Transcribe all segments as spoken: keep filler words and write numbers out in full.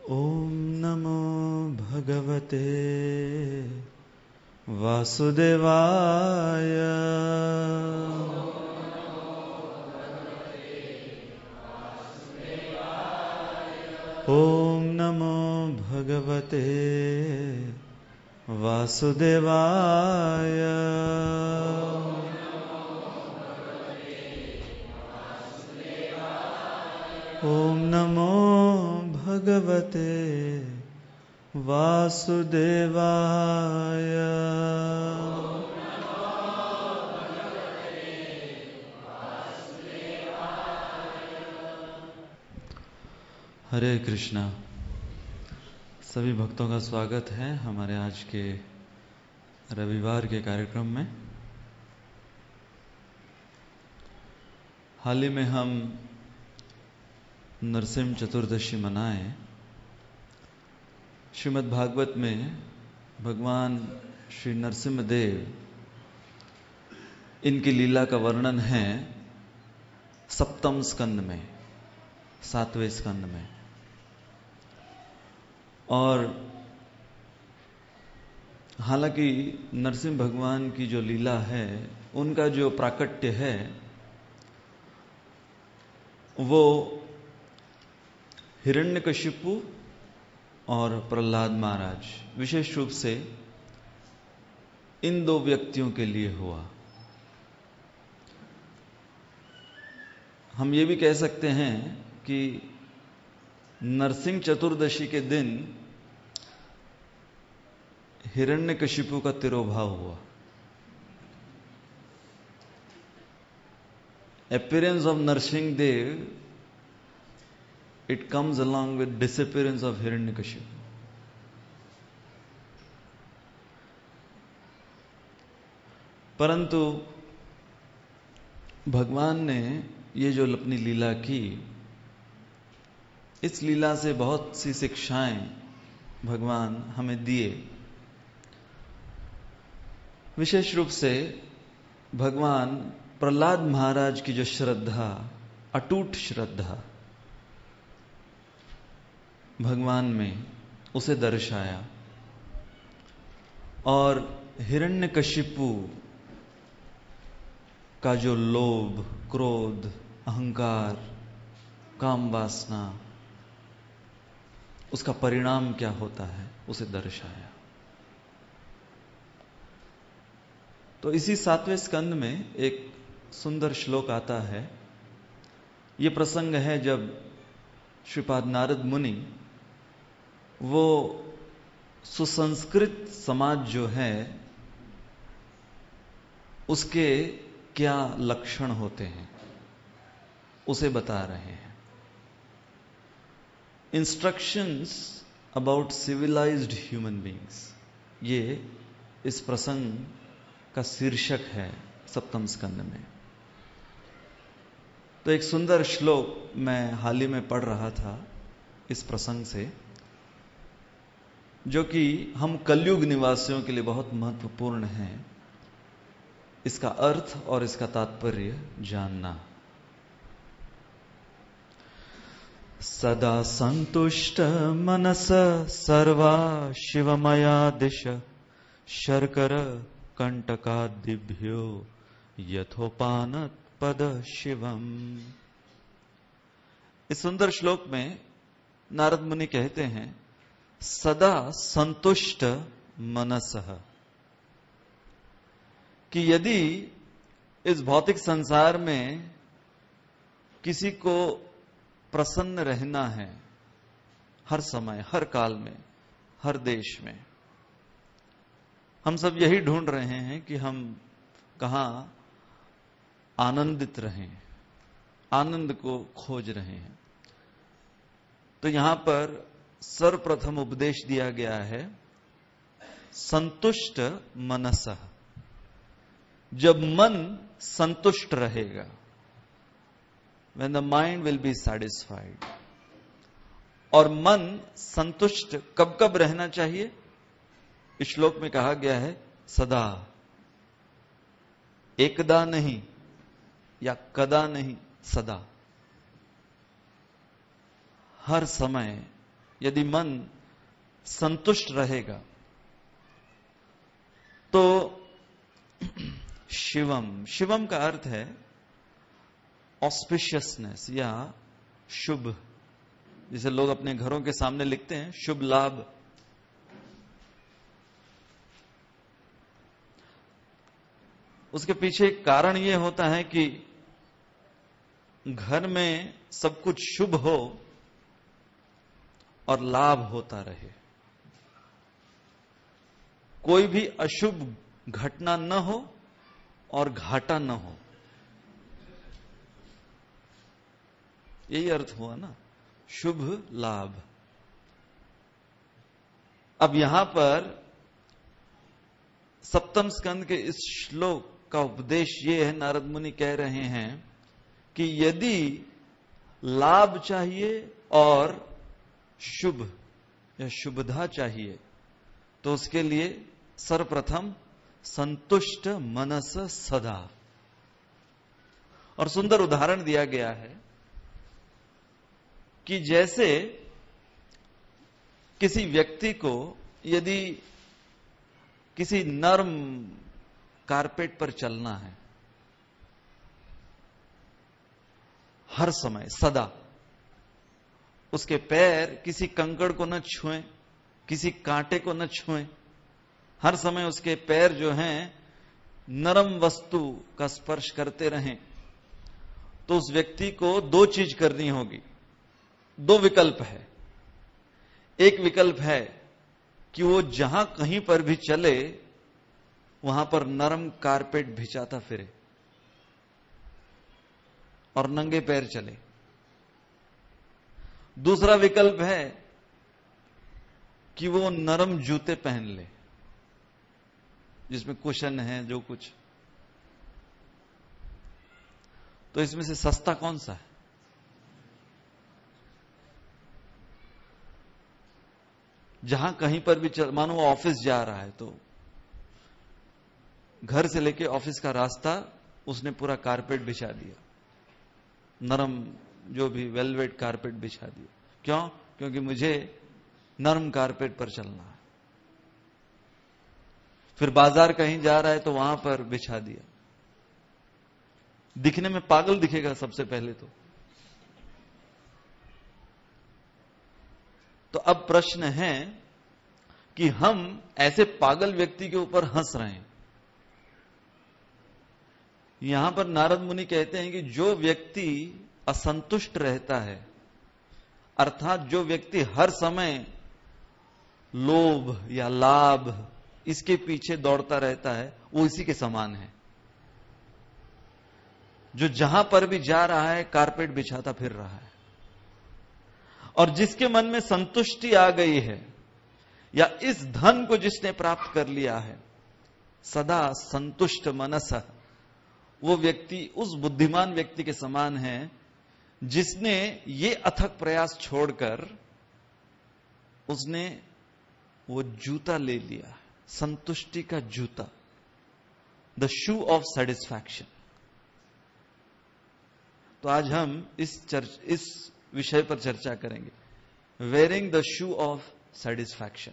ओम नमो भगवते वासुदेवाय। ओम नमो भगवते वासुदेवाय। ओम नमो भगवते वासुदेवाय। हरे कृष्णा। सभी भक्तों का स्वागत है हमारे आज के रविवार के कार्यक्रम में। हाल ही में हम नरसिंह चतुर्दशी मनाए। श्रीमद् भागवत में भगवान श्री नरसिंह देव, इनकी लीला का वर्णन है सप्तम स्कंद में, सातवें स्कंद में। और हालांकि नरसिंह भगवान की जो लीला है, उनका जो प्राकट्य है वो हिरण्यकशिपु और प्रहलाद महाराज, विशेष रूप से इन दो व्यक्तियों के लिए हुआ। हम ये भी कह सकते हैं कि नरसिंह चतुर्दशी के दिन हिरण्यकशिपु का तिरोभाव हुआ। Appearance of Narsingh Dev, it comes along with disappearance of Hiranyakashipu. परंतु भगवान ने ये जो अपनी लीला की, इस लीला से बहुत सी शिक्षाएं भगवान हमें दिए। विशेष रूप से भगवान प्रहलाद महाराज की जो श्रद्धा, अटूट श्रद्धा भगवान में, उसे दर्शाया। और हिरण्यकशिपु का जो लोभ, क्रोध, अहंकार, काम वासना, उसका परिणाम क्या होता है, उसे दर्शाया। तो इसी सातवें स्कंद में एक सुंदर श्लोक आता है। ये प्रसंग है जब श्रीपाद नारद मुनि, वो सुसंस्कृत समाज जो है उसके क्या लक्षण होते हैं उसे बता रहे हैं। Instructions about civilised human beings, ये इस प्रसंग का शीर्षक है सप्तम स्कंद में। तो एक सुंदर श्लोक मैं हाल ही में पढ़ रहा था इस प्रसंग से, जो कि हम कलयुग निवासियों के लिए बहुत महत्वपूर्ण है, इसका अर्थ और इसका तात्पर्य जानना। सदा संतुष्ट मनस सर्वा शिवमया दिश शर्कर कंटकादिभ्यो यथोपानत पद शिवम। इस सुंदर श्लोक में नारद मुनि कहते हैं, सदा संतुष्ट मनसः, कि यदि इस भौतिक संसार में किसी को प्रसन्न रहना है, हर समय, हर काल में, हर देश में, हम सब यही ढूंढ रहे हैं कि हम कहां आनंदित रहें, आनंद को खोज रहे हैं। तो यहां पर सर्वप्रथम उपदेश दिया गया है संतुष्ट मनसः। जब मन संतुष्ट रहेगा, when the mind will be satisfied। और मन संतुष्ट कब कब रहना चाहिए? इस श्लोक में कहा गया है सदा, एकदा नहीं या कदा नहीं, सदा, हर समय यदि मन संतुष्ट रहेगा तो शिवम, शिवम का अर्थ है ऑस्पिशियसनेस या शुभ। जिसे लोग अपने घरों के सामने लिखते हैं शुभ लाभ। उसके पीछे एक कारण यह होता है कि घर में सब कुछ शुभ हो और लाभ होता रहे, कोई भी अशुभ घटना न हो और घाटा न हो। यही अर्थ हुआ ना, शुभ लाभ। अब यहां पर सप्तम स्कंद के इस श्लोक का उपदेश ये है, नारद मुनि कह रहे हैं कि यदि लाभ चाहिए और शुभ या शुभधा चाहिए तो उसके लिए सर्वप्रथम संतुष्ट मनस सदा। और सुंदर उदाहरण दिया गया है कि जैसे किसी व्यक्ति को यदि किसी नर्म कारपेट पर चलना है हर समय सदा, उसके पैर किसी कंकड़ को न छुएं, किसी कांटे को न छुएं, हर समय उसके पैर जो हैं नरम वस्तु का स्पर्श करते रहें, तो उस व्यक्ति को दो चीज करनी होगी। दो विकल्प है। एक विकल्प है कि वो जहां कहीं पर भी चले वहां पर नरम कारपेट बिछाता फिरे और नंगे पैर चले। दूसरा विकल्प है कि वो नरम जूते पहन ले जिसमें कुशन है, जो कुछ। तो इसमें से सस्ता कौन सा है? जहां कहीं पर भी चल, मानो वो ऑफिस जा रहा है तो घर से लेके ऑफिस का रास्ता उसने पूरा कारपेट बिछा दिया, नरम जो भी वेलवेट कारपेट बिछा दिया। क्यों? क्योंकि मुझे नरम कारपेट पर चलना है। फिर बाजार कहीं जा रहा है तो वहां पर बिछा दिया। दिखने में पागल दिखेगा सबसे पहले तो। तो अब प्रश्न है कि हम ऐसे पागल व्यक्ति के ऊपर हंस रहे हैं। यहां पर नारद मुनि कहते हैं कि जो व्यक्ति असंतुष्ट रहता है, अर्थात जो व्यक्ति हर समय लोभ या लाभ इसके पीछे दौड़ता रहता है, वो इसी के समान है जो जहां पर भी जा रहा है कारपेट बिछाता फिर रहा है। और जिसके मन में संतुष्टि आ गई है या इस धन को जिसने प्राप्त कर लिया है, सदा संतुष्ट मनस, वो व्यक्ति उस बुद्धिमान व्यक्ति के समान है जिसने ये अथक प्रयास छोड़कर उसने वो जूता ले लिया, संतुष्टि का जूता, द शू ऑफ सेटिस्फैक्शन। तो आज हम इस चर्च इस विषय पर चर्चा करेंगे, wearing the shoe of satisfaction.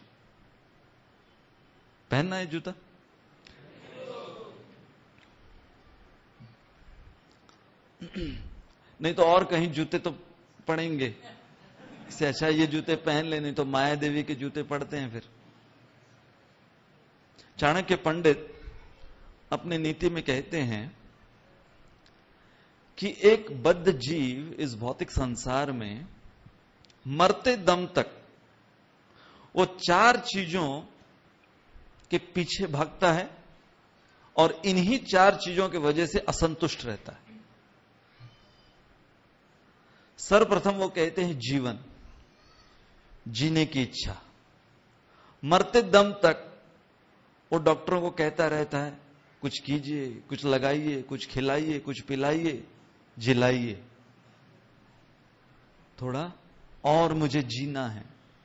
पहनना है जूता? नहीं तो और कहीं जूते तो पड़ेंगे, इससे अच्छा ये जूते पहन ले, नहीं तो माया देवी के जूते पड़ते हैं फिर। चाणक्य पंडित अपने नीति में कहते हैं कि एक बद्ध जीव इस भौतिक संसार में मरते दम तक वो चार चीजों के पीछे भागता है और इन्हीं चार चीजों की वजह से असंतुष्ट रहता है। सर्वप्रथम वो कहते हैं जीवन, जीने की इच्छा। मरते दम तक वो डॉक्टरों को कहता रहता है कुछ कीजिए, कुछ लगाइए, कुछ खिलाइए, कुछ पिलाइए, जिलाइए, थोड़ा और मुझे जीना है।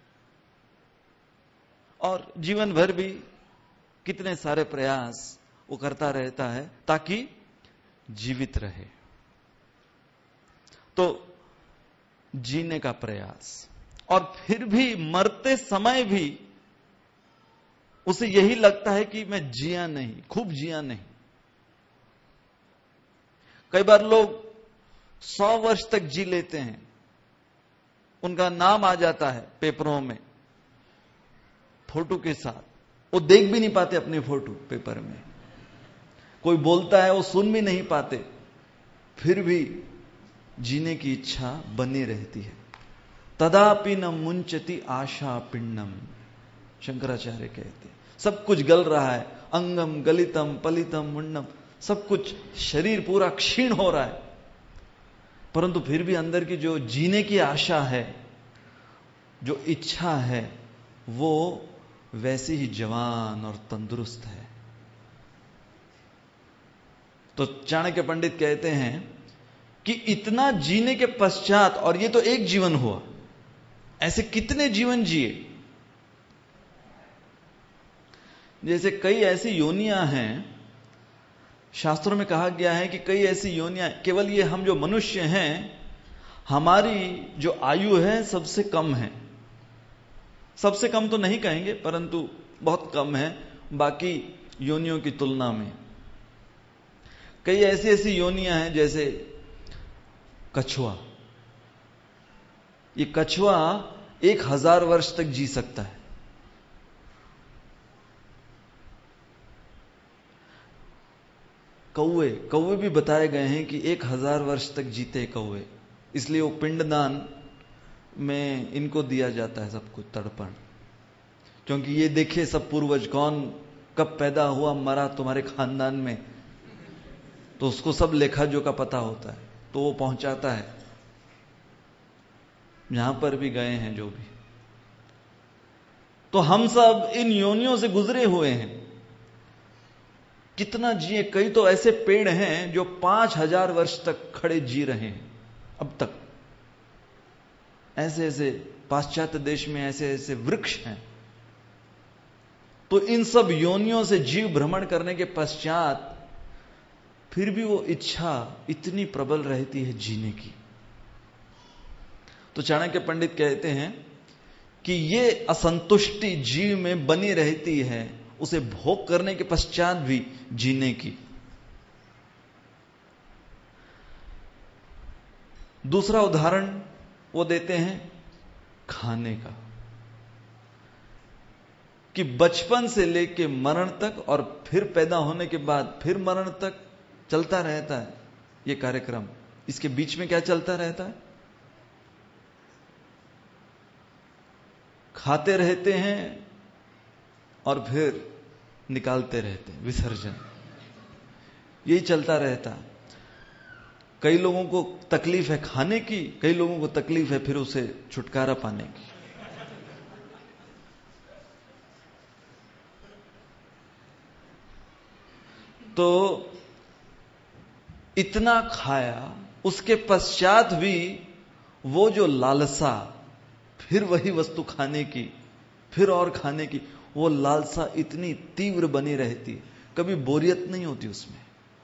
और जीवन भर भी कितने सारे प्रयास वो करता रहता है ताकि जीवित रहे। तो जीने का प्रयास, और फिर भी मरते समय भी उसे यही लगता है कि मैं जिया नहीं, खूब जिया नहीं। कई बार लोग सौ वर्ष तक जी लेते हैं, उनका नाम आ जाता है पेपरों में फोटो के साथ, वो देख भी नहीं पाते अपनी फोटो पेपर में, कोई बोलता है वो सुन भी नहीं पाते, फिर भी जीने की इच्छा बनी रहती है। तदापि न मुंचति आशा पिंडम, शंकराचार्य कहते हैं। सब कुछ गल रहा है, अंगम गलितम पलितम मुंडम, सब कुछ शरीर पूरा क्षीण हो रहा है, परंतु फिर भी अंदर की जो जीने की आशा है, जो इच्छा है, वो वैसे ही जवान और तंदुरुस्त है। तो चाणक्य पंडित कहते हैं कि इतना जीने के पश्चात, और ये तो एक जीवन हुआ, ऐसे कितने जीवन जिए। जैसे कई ऐसी योनियां हैं, शास्त्रों में कहा गया है कि कई ऐसी योनियां, केवल ये हम जो मनुष्य हैं, हमारी जो आयु है सबसे कम है। सबसे कम तो नहीं कहेंगे, परंतु बहुत कम है बाकी योनियों की तुलना में। कई ऐसी ऐसी योनियां हैं, जैसे कछुआ। ये कछुआ एक हजार वर्ष तक जी सकता है। कौवे कौवे भी बताए गए हैं कि एक हजार वर्ष तक जीते कौवे, इसलिए वो पिंडदान में इनको दिया जाता है सब कुछ, तर्पण, क्योंकि ये देखे सब पूर्वज कौन कब पैदा हुआ मरा तुम्हारे खानदान में, तो उसको सब लेखा जोखा पता होता है, तो वो पहुंचाता है जहां पर भी गए हैं जो भी। तो हम सब इन योनियों से गुजरे हुए हैं, कितना जिए। कई तो ऐसे पेड़ हैं जो पांच हजार वर्ष तक खड़े जी रहे हैं अब तक। ऐसे ऐसे पाश्चात्य देश में ऐसे ऐसे वृक्ष हैं। तो इन सब योनियों से जीव भ्रमण करने के पश्चात फिर भी वो इच्छा इतनी प्रबल रहती है जीने की। तो चाणक्य पंडित कहते हैं कि ये असंतुष्टि जीव में बनी रहती है, उसे भोग करने के पश्चात भी जीने की। दूसरा उदाहरण वो देते हैं खाने का, कि बचपन से लेके मरण तक और फिर पैदा होने के बाद फिर मरण तक चलता रहता है ये कार्यक्रम। इसके बीच में क्या चलता रहता है? खाते रहते हैं और फिर निकालते रहते हैं, विसर्जन, यही चलता रहता है। कई लोगों को तकलीफ है खाने की, कई लोगों को तकलीफ है फिर उसे छुटकारा पाने की। तो इतना खाया, उसके पश्चात भी वो जो लालसा, फिर वही वस्तु खाने की, फिर और खाने की, वो लालसा इतनी तीव्र बनी रहती है, कभी बोरियत नहीं होती उसमें।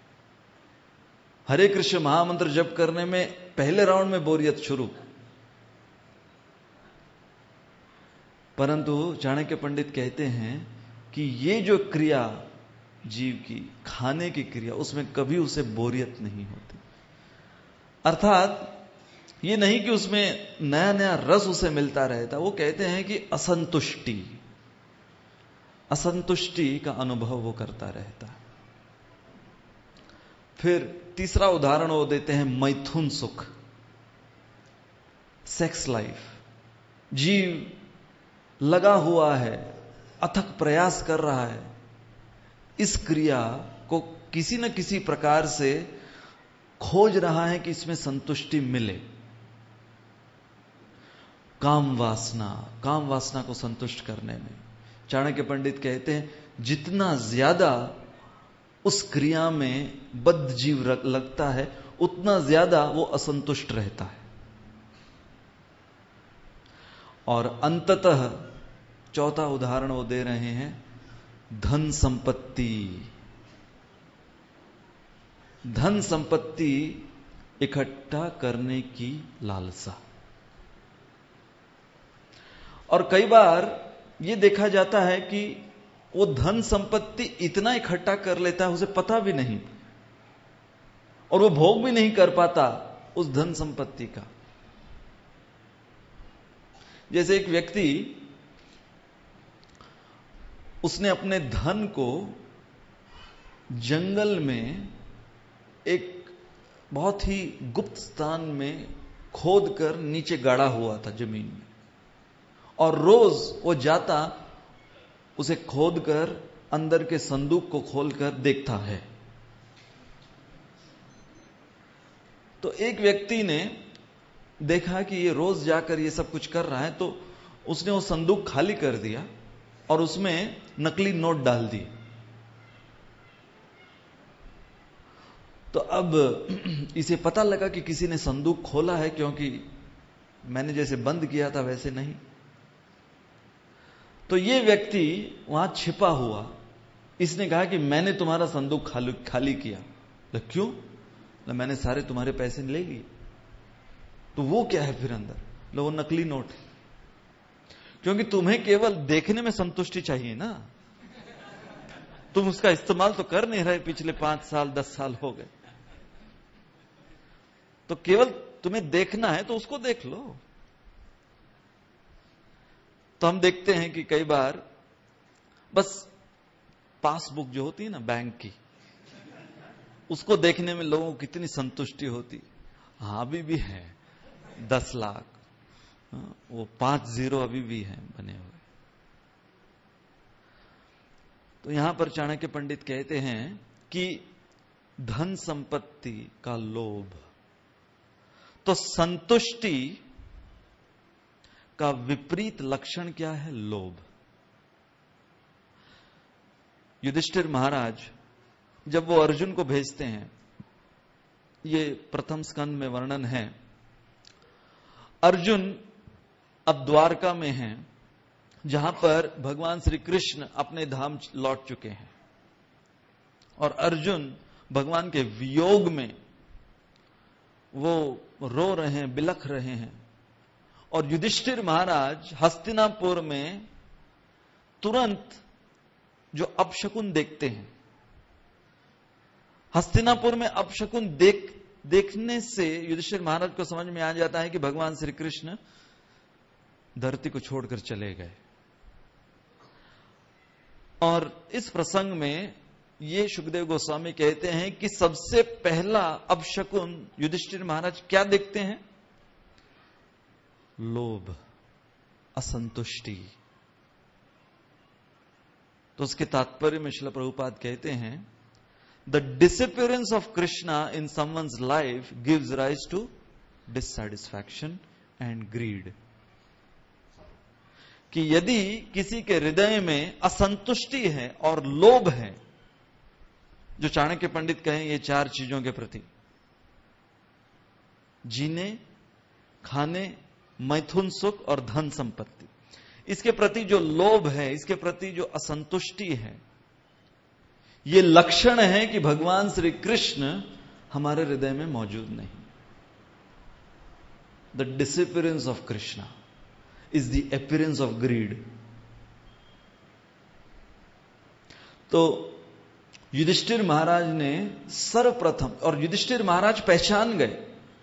हरे कृष्ण महामंत्र जप करने में पहले राउंड में बोरियत शुरू, परंतु चाणक्य पंडित कहते हैं कि ये जो क्रिया जीव की, खाने की क्रिया, उसमें कभी उसे बोरियत नहीं होती। अर्थात ये नहीं कि उसमें नया नया रस उसे मिलता रहता। वो कहते हैं कि असंतुष्टि असंतुष्टि का अनुभव वो करता रहता है। फिर तीसरा उदाहरण वो देते हैं मैथुन सुख, सेक्स लाइफ। जीव लगा हुआ है, अथक प्रयास कर रहा है, इस क्रिया को किसी न किसी प्रकार से खोज रहा है कि इसमें संतुष्टि मिले। काम वासना काम वासना को संतुष्ट करने में चाणक्य पंडित कहते हैं जितना ज्यादा उस क्रिया में बद्ध जीव लगता है, उतना ज्यादा वो असंतुष्ट रहता है। और अंततः चौथा उदाहरण वो दे रहे हैं धन संपत्ति। धन संपत्ति इकट्ठा करने की लालसा। और कई बार ये देखा जाता है कि वो धन संपत्ति इतना इकट्ठा कर लेता है, उसे पता भी नहीं, और वो भोग भी नहीं कर पाता उस धन संपत्ति का। जैसे एक व्यक्ति, उसने अपने धन को जंगल में एक बहुत ही गुप्त स्थान में खोद कर नीचे गाड़ा हुआ था जमीन में, और रोज वो जाता, उसे खोद कर अंदर के संदूक को खोलकर देखता है। तो एक व्यक्ति ने देखा कि ये रोज जाकर ये सब कुछ कर रहा है, तो उसने वो संदूक खाली कर दिया और उसमें नकली नोट डाल दिए। तो अब इसे पता लगा कि किसी ने संदूक खोला है, क्योंकि मैंने जैसे बंद किया था वैसे नहीं। तो ये व्यक्ति वहां छिपा हुआ, इसने कहा कि मैंने तुम्हारा संदूक खाली खाली किया। तो क्यों? तो मैंने सारे तुम्हारे पैसे ले लिए। तो वो क्या है फिर अंदर? लो, वो नकली नोट है। क्योंकि तुम्हें केवल देखने में संतुष्टि चाहिए ना, तुम उसका इस्तेमाल तो कर नहीं रहे, पिछले पांच साल दस साल हो गए, तो केवल तुम्हें देखना है तो उसको देख लो। तो हम देखते हैं कि कई बार बस पासबुक जो होती है ना बैंक की, उसको देखने में लोगों को कितनी संतुष्टि होती। हाँ, अभी भी है दस लाख, वो पांच जीरो अभी भी हैं बने हुए। तो यहां पर चाणक्य पंडित कहते हैं कि धन संपत्ति का लोभ, तो संतुष्टि का विपरीत लक्षण क्या है? लोभ। युधिष्ठिर महाराज जब वो अर्जुन को भेजते हैं, ये प्रथम स्कंद में वर्णन है, अर्जुन अब द्वारका में हैं, जहां पर भगवान श्री कृष्ण अपने धाम लौट चुके हैं, और अर्जुन भगवान के वियोग में वो रो रहे हैं, बिलख रहे हैं। और युधिष्ठिर महाराज हस्तिनापुर में तुरंत जो अपशकुन देखते हैं, हस्तिनापुर में अपशकुन देख देखने से युधिष्ठिर महाराज को समझ में आ जाता है कि भगवान श्री कृष्ण धरती को छोड़कर चले गए। और इस प्रसंग में ये सुखदेव गोस्वामी कहते हैं कि सबसे पहला अपशकुन युधिष्ठिर महाराज क्या देखते हैं? लोभ, असंतुष्टि। तो उसके तात्पर्य में श्रील प्रभुपाद कहते हैं, the disappearance of Krishna in someone's life gives rise to dissatisfaction and greed. कि यदि किसी के हृदय में असंतुष्टि है और लोभ है, जो चाणक्य पंडित कहें ये चार चीजों के प्रति, जीने, खाने, मैथुन सुख और धन संपत्ति, इसके प्रति जो लोभ है, इसके प्रति जो असंतुष्टि है, ये लक्षण है कि भगवान श्री कृष्ण हमारे हृदय में मौजूद नहीं। The disappearance of Krishna is the appearance of greed. तो युधिष्ठिर महाराज ने सर्वप्रथम, और युधिष्ठिर महाराज पहचान गए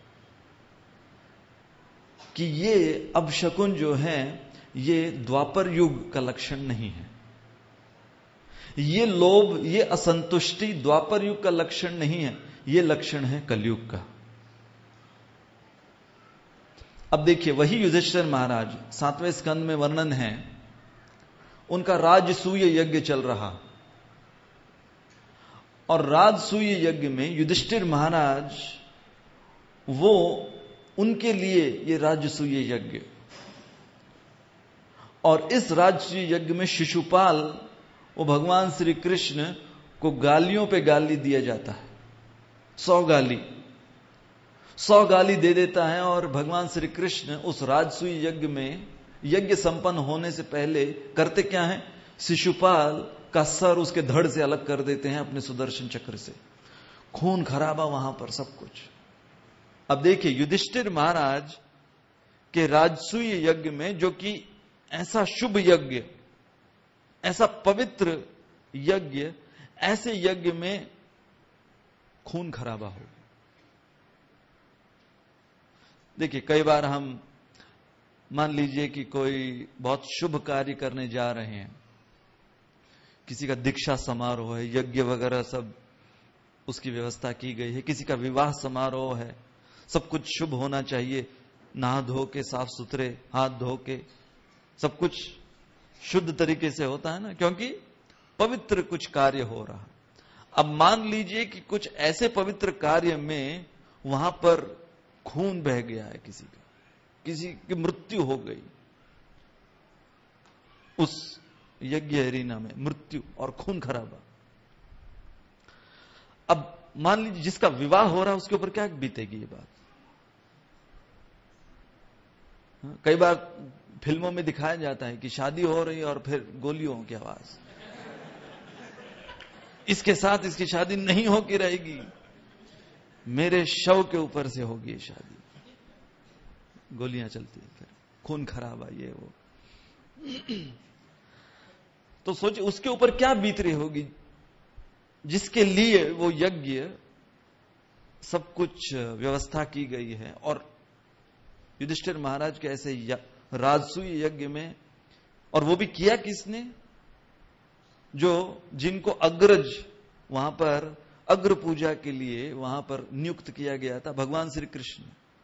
कि ये अपशकुन जो है, ये द्वापर युग का लक्षण नहीं है। ये लोभ, ये असंतुष्टि द्वापर युग का लक्षण नहीं है, ये लक्षण है कलयुग का। अब देखिए, वही युधिष्ठिर महाराज, सातवें स्कंद में वर्णन है, उनका राजसूय यज्ञ चल रहा, और राजसूय यज्ञ में युधिष्ठिर महाराज वो उनके लिए ये राजसूय यज्ञ, और इस राजसूय यज्ञ में शिशुपाल, वो भगवान श्री कृष्ण को गालियों पे गाली दिया जाता है, सौ गाली सौ गाली दे देता है। और भगवान श्री कृष्ण उस राजसूय यज्ञ में, यज्ञ संपन्न होने से पहले करते क्या है? शिशुपाल का सर उसके धड़ से अलग कर देते हैं अपने सुदर्शन चक्र से। खून खराबा वहां पर सब कुछ। अब देखिए, युधिष्ठिर महाराज के राजसूय यज्ञ में, जो कि ऐसा शुभ यज्ञ, ऐसा पवित्र यज्ञ, ऐसे यज्ञ में खून खराबा हो। देखिए, कई बार हम मान लीजिए कि कोई बहुत शुभ कार्य करने जा रहे हैं, किसी का दीक्षा समारोह है, यज्ञ वगैरह सब उसकी व्यवस्था की गई है, किसी का विवाह समारोह है, सब कुछ शुभ होना चाहिए, नहा धो के, साफ सुथरे हाथ धो के, सब कुछ शुद्ध तरीके से होता है ना, क्योंकि पवित्र कुछ कार्य हो रहा। अब मान लीजिए कि कुछ ऐसे पवित्र कार्य में वहां पर खून बह गया है, किसी का, किसी की मृत्यु हो गई, उस यज्ञ एरिना में मृत्यु और खून खराबा। अब मान लीजिए जिसका विवाह हो रहा है उसके ऊपर क्या बीतेगी ये बात। कई बार फिल्मों में दिखाया जाता है कि शादी हो रही है और फिर गोलियों की आवाज, इसके साथ इसकी शादी नहीं होगी रहेगी, मेरे शव के ऊपर से होगी ये शादी, गोलियां चलती है, फिर खून खराबा ये वो। तो सोचिए उसके ऊपर क्या बीत रही होगी, जिसके लिए वो यज्ञ सब कुछ व्यवस्था की गई है। और युधिष्ठिर महाराज के ऐसे राजसूय यज्ञ में, और वो भी किया किसने, जो जिनको अग्रज वहां पर अग्र पूजा के लिए वहां पर नियुक्त किया गया था, भगवान श्री कृष्ण।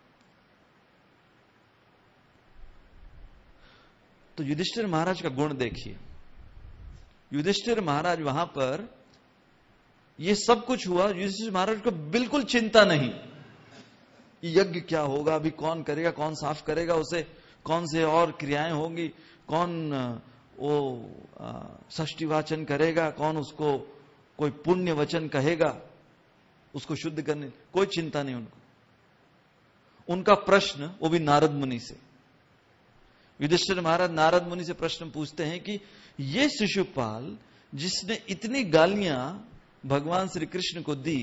तो युधिष्ठिर महाराज का गुण देखिए, युधिष्ठिर महाराज वहां पर ये सब कुछ हुआ, युधिष्ठिर महाराज को बिल्कुल चिंता नहीं, यज्ञ क्या होगा, अभी कौन करेगा, कौन साफ करेगा उसे, कौन से और क्रियाएं होंगी, कौन वो षष्ठी वाचन करेगा, कौन उसको कोई पुण्य वचन कहेगा उसको शुद्ध करने, कोई चिंता नहीं उनको। उनका प्रश्न, वो भी नारद मुनि से, युधिष्ठिर महाराज नारद मुनि से प्रश्न पूछते हैं कि ये शिशुपाल जिसने इतनी गालियां भगवान श्री कृष्ण को दी,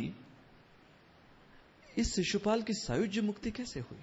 इस शिशुपाल की सायुज्य मुक्ति कैसे हुई?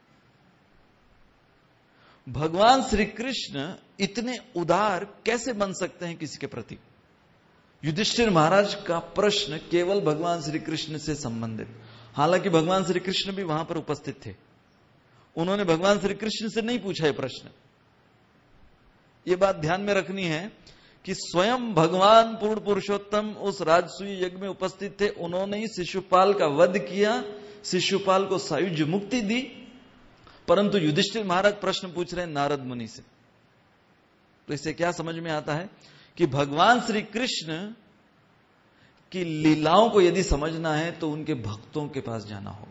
भगवान श्री कृष्ण इतने उदार कैसे बन सकते हैं किसी के प्रति? युधिष्ठिर महाराज का प्रश्न केवल भगवान श्री कृष्ण से संबंधित, हालांकि भगवान श्री कृष्ण भी वहां पर उपस्थित थे, उन्होंने भगवान श्री कृष्ण से नहीं पूछा ये प्रश्न। ये बात ध्यान में रखनी है कि स्वयं भगवान पूर्ण पुरुषोत्तम उस राजसूय यज्ञ में उपस्थित थे, उन्होंने ही शिशुपाल का वध किया, शिशुपाल को सायुज्य मुक्ति दी, परंतु युधिष्ठिर महाराज प्रश्न पूछ रहे हैं नारद मुनि से। तो इससे क्या समझ में आता है कि भगवान श्री कृष्ण की लीलाओं को यदि समझना है तो उनके भक्तों के पास जाना होगा।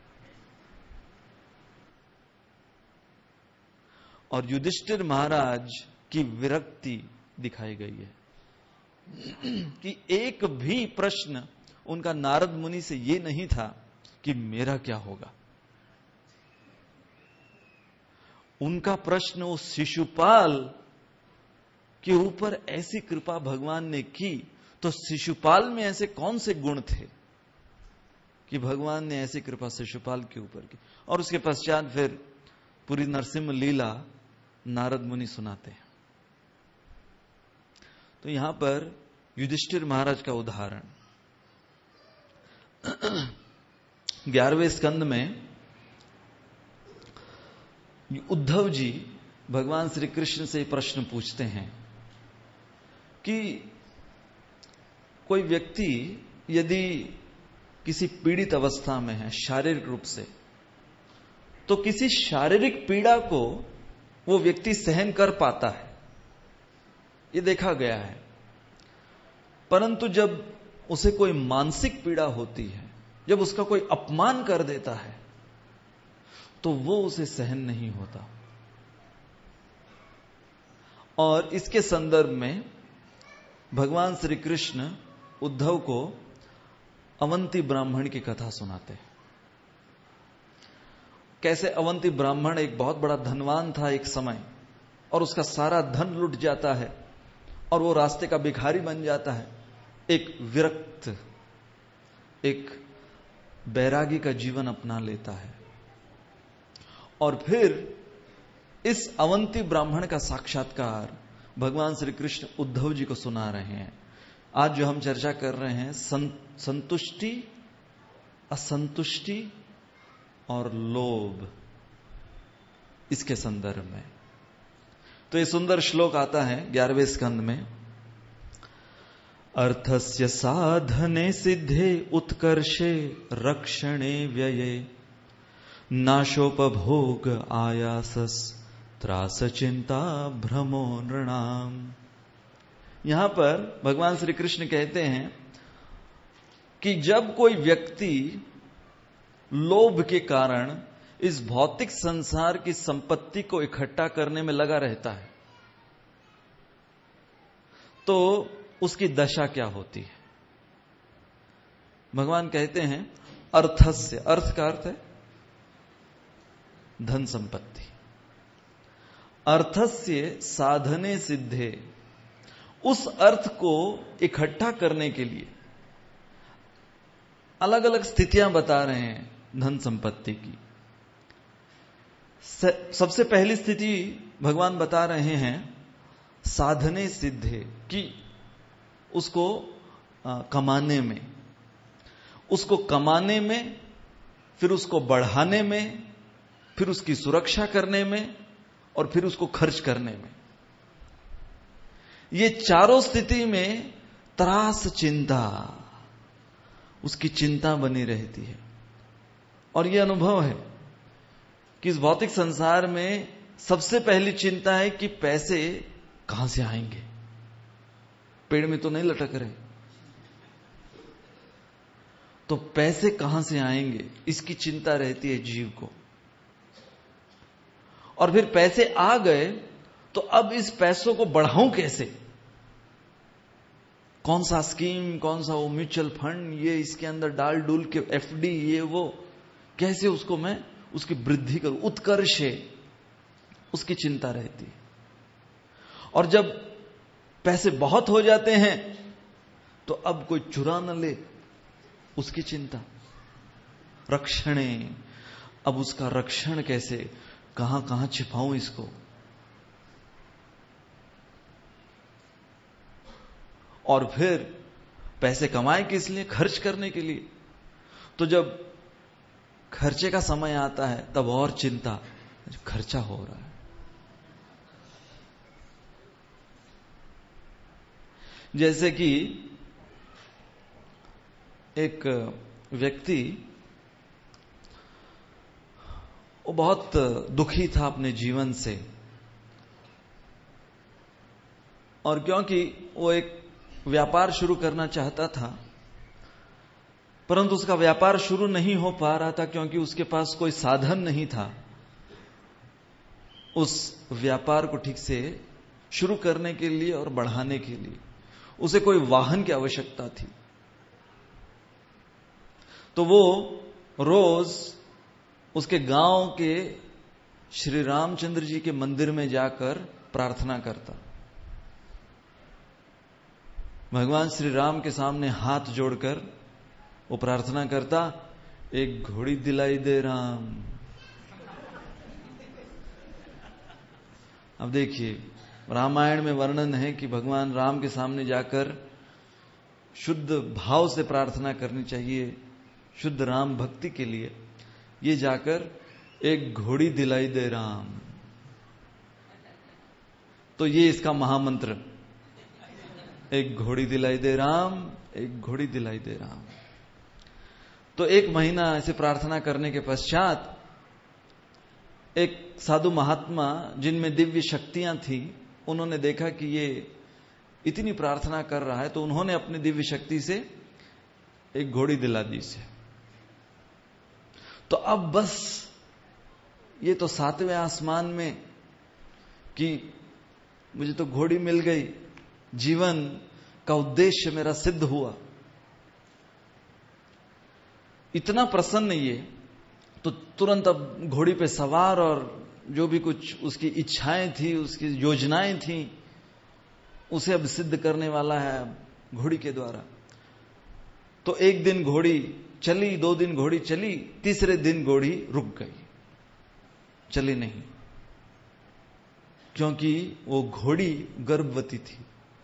और युधिष्ठिर महाराज की विरक्ति दिखाई गई है कि एक भी प्रश्न उनका नारद मुनि से ये नहीं था कि मेरा क्या होगा। उनका प्रश्न उस शिशुपाल के ऊपर ऐसी कृपा भगवान ने की, तो शिशुपाल में ऐसे कौन से गुण थे कि भगवान ने ऐसी कृपा शिशुपाल के ऊपर की। और उसके पश्चात फिर पूरी नरसिंह लीला नारद मुनि सुनाते हैं। तो यहां पर युधिष्ठिर महाराज का उदाहरण ग्यारहवें स्कंद में उद्धव जी भगवान श्री कृष्ण से प्रश्न पूछते हैं कि कोई व्यक्ति यदि किसी पीड़ित अवस्था में है शारीरिक रूप से, तो किसी शारीरिक पीड़ा को वो व्यक्ति सहन कर पाता है, ये देखा गया है, परंतु जब उसे कोई मानसिक पीड़ा होती है, जब उसका कोई अपमान कर देता है, तो वो उसे सहन नहीं होता। और इसके संदर्भ में भगवान श्री कृष्ण उद्धव को अवंती ब्राह्मण की कथा सुनाते हैं। कैसे अवंती ब्राह्मण एक बहुत बड़ा धनवान था एक समय, और उसका सारा धन लुट जाता है और वो रास्ते का भिखारी बन जाता है, एक विरक्त, एक बैरागी का जीवन अपना लेता है। और फिर इस अवंती ब्राह्मण का साक्षात्कार भगवान श्री कृष्ण उद्धव जी को सुना रहे हैं। आज जो हम चर्चा कर रहे हैं संतुष्टि, असंतुष्टि और लोभ, इसके संदर्भ में। तो ये सुंदर श्लोक आता है ग्यारहवें स्कंद में। अर्थस्य साधने सिद्धे उत्कर्षे रक्षणे व्यये नाशोपभोग आयासस त्रास चिंता भ्रमो नृणाम। यहां पर भगवान श्री कृष्ण कहते हैं कि जब कोई व्यक्ति लोभ के कारण इस भौतिक संसार की संपत्ति को इकट्ठा करने में लगा रहता है तो उसकी दशा क्या होती है। भगवान कहते हैं अर्थस्य, अर्थ का अर्थ है धन संपत्ति। अर्थस्य साधने सिद्धे, उस अर्थ को इकट्ठा करने के लिए अलग अलग स्थितियां बता रहे हैं धन संपत्ति की। सबसे पहली स्थिति भगवान बता रहे हैं साधने सिद्धे, कि उसको आ, कमाने में, उसको कमाने में, फिर उसको बढ़ाने में, फिर उसकी सुरक्षा करने में और फिर उसको खर्च करने में। ये चारों स्थिति में त्रास चिंता, उसकी चिंता बनी रहती है। और यह अनुभव है कि इस भौतिक संसार में सबसे पहली चिंता है कि पैसे कहां से आएंगे, पेड़ में तो नहीं लटक रहे, तो पैसे कहां से आएंगे, इसकी चिंता रहती है जीव को। और फिर पैसे आ गए तो अब इस पैसों को बढ़ाऊं कैसे, कौन सा स्कीम, कौन सा वो म्यूचुअल फंड, ये इसके अंदर डाल डूल के एफडी, ये वो, कैसे उसको मैं उसकी वृद्धि करूं, उत्कर्ष है, उसकी चिंता रहती है। और जब पैसे बहुत हो जाते हैं तो अब कोई चुरा न ले, उसकी चिंता। रक्षणे, अब उसका रक्षण कैसे, कहां कहां छिपाऊं इसको। और फिर पैसे कमाए किस लिए, खर्च करने के लिए। तो जब खर्चे का समय आता है तब और चिंता, खर्चा हो रहा है। जैसे कि एक व्यक्ति, वो बहुत दुखी था अपने जीवन से, और क्योंकि वो एक व्यापार शुरू करना चाहता था, परंतु उसका व्यापार शुरू नहीं हो पा रहा था क्योंकि उसके पास कोई साधन नहीं था उस व्यापार को ठीक से शुरू करने के लिए और बढ़ाने के लिए। उसे कोई वाहन की आवश्यकता थी। तो वो रोज उसके गांव के श्री रामचंद्र जी के मंदिर में जाकर प्रार्थना करता, भगवान श्री राम के सामने हाथ जोड़कर वो प्रार्थना करता, एक घोड़ी दिलाई दे राम। अब देखिए, रामायण में वर्णन है कि भगवान राम के सामने जाकर शुद्ध भाव से प्रार्थना करनी चाहिए, शुद्ध राम भक्ति के लिए। ये जाकर एक घोड़ी दिलाई दे राम, तो ये इसका महामंत्र, एक घोड़ी दिलाई दे राम, एक घोड़ी दिलाई दे राम। तो एक महीना ऐसे प्रार्थना करने के पश्चात एक साधु महात्मा जिनमें दिव्य शक्तियां थी, उन्होंने देखा कि ये इतनी प्रार्थना कर रहा है, तो उन्होंने अपनी दिव्य शक्ति से एक घोड़ी दिला दी इसे। तो अब बस ये तो सातवें आसमान में कि मुझे तो घोड़ी मिल गई, जीवन का उद्देश्य मेरा सिद्ध हुआ, इतना प्रसन्न ये। तो तुरंत अब घोड़ी पे सवार और जो भी कुछ उसकी इच्छाएं थी, उसकी योजनाएं थी, उसे अब सिद्ध करने वाला है घोड़ी के द्वारा। तो एक दिन घोड़ी चली, दो दिन घोड़ी चली, तीसरे दिन घोड़ी रुक गई, चली नहीं। क्योंकि वो घोड़ी गर्भवती थी।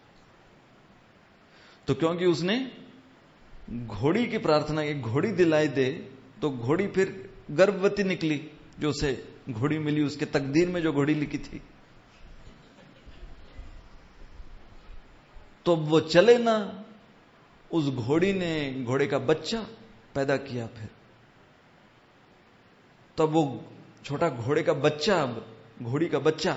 तो क्योंकि उसने घोड़ी की प्रार्थना की, घोड़ी दिलाई दे, तो घोड़ी फिर गर्भवती निकली, जो उसे घोड़ी मिली, उसके तकदीर में जो घोड़ी लिखी थी। तो वो चले ना, उस घोड़ी ने घोड़े का बच्चा पैदा किया। फिर तब वो छोटा घोड़े का बच्चा, अब घोड़ी का बच्चा,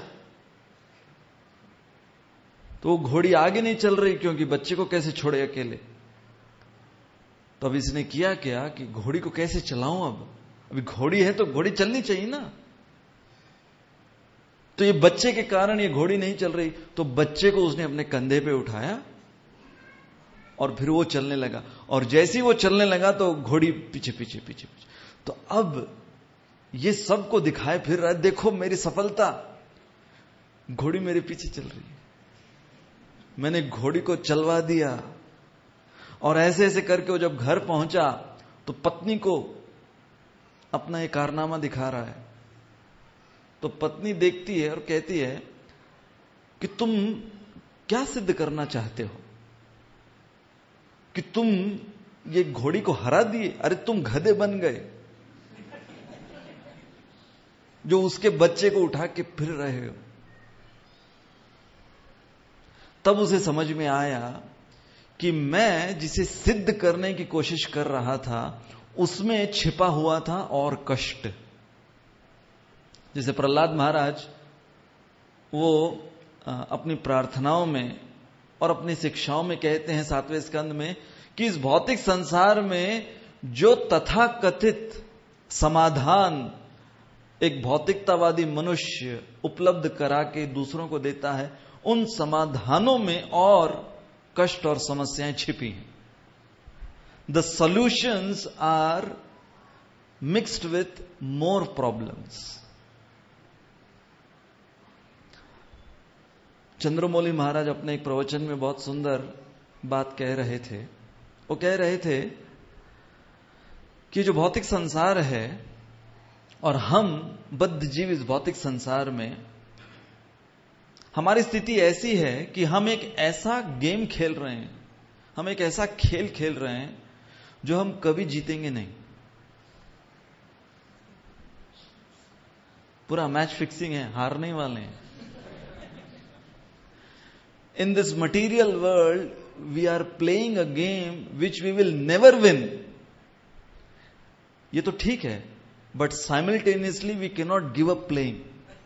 तो वो घोड़ी आगे नहीं चल रही, क्योंकि बच्चे को कैसे छोड़े अकेले। तो अब इसने किया क्या कि घोड़ी को कैसे चलाऊं, अब अभी घोड़ी है तो घोड़ी चलनी चाहिए ना। तो ये बच्चे के कारण ये घोड़ी नहीं चल रही, तो बच्चे को उसने अपने कंधे पे उठाया और फिर वो चलने लगा। और जैसे ही वो चलने लगा तो घोड़ी पीछे पीछे पीछे पीछे। तो अब ये सबको दिखाए फिर रहा है, देखो मेरी सफलता, घोड़ी मेरे पीछे चल रही है, मैंने घोड़ी को चलवा दिया। और ऐसे ऐसे करके वो जब घर पहुंचा तो पत्नी को अपना एक कारनामा दिखा रहा है। तो पत्नी देखती है और कहती है कि तुम क्या सिद्ध करना चाहते हो कि तुम ये घोड़ी को हरा दिए? अरे तुम गधे बन गए जो उसके बच्चे को उठा के फिर रहे हो। तब उसे समझ में आया कि मैं जिसे सिद्ध करने की कोशिश कर रहा था उसमें छिपा हुआ था और कष्ट। जैसे प्रहलाद महाराज वो अपनी प्रार्थनाओं में और अपनी शिक्षाओं में कहते हैं सातवें स्कंद में कि इस भौतिक संसार में जो तथाकथित समाधान एक भौतिकतावादी मनुष्य उपलब्ध करा के दूसरों को देता है, उन समाधानों में और कष्ट और समस्याएं छिपी हैं। The solutions are mixed with more problems. Chandramouli Maharaj अपने एक प्रवचन में बहुत सुंदर बात कह रहे थे। वो कह रहे थे कि जो भौतिक संसार है और हम बद्ध जीव इस भौतिक संसार में, हमारी स्थिति ऐसी है कि हम एक ऐसा गेम खेल रहे हैं, हम एक ऐसा खेल खेल रहे हैं जो हम कभी जीतेंगे नहीं। पूरा मैच फिक्सिंग है, हारने वाले हैं। In this material world we are playing a game which we will never win. ये तो ठीक है, but simultaneously we can not give up playing.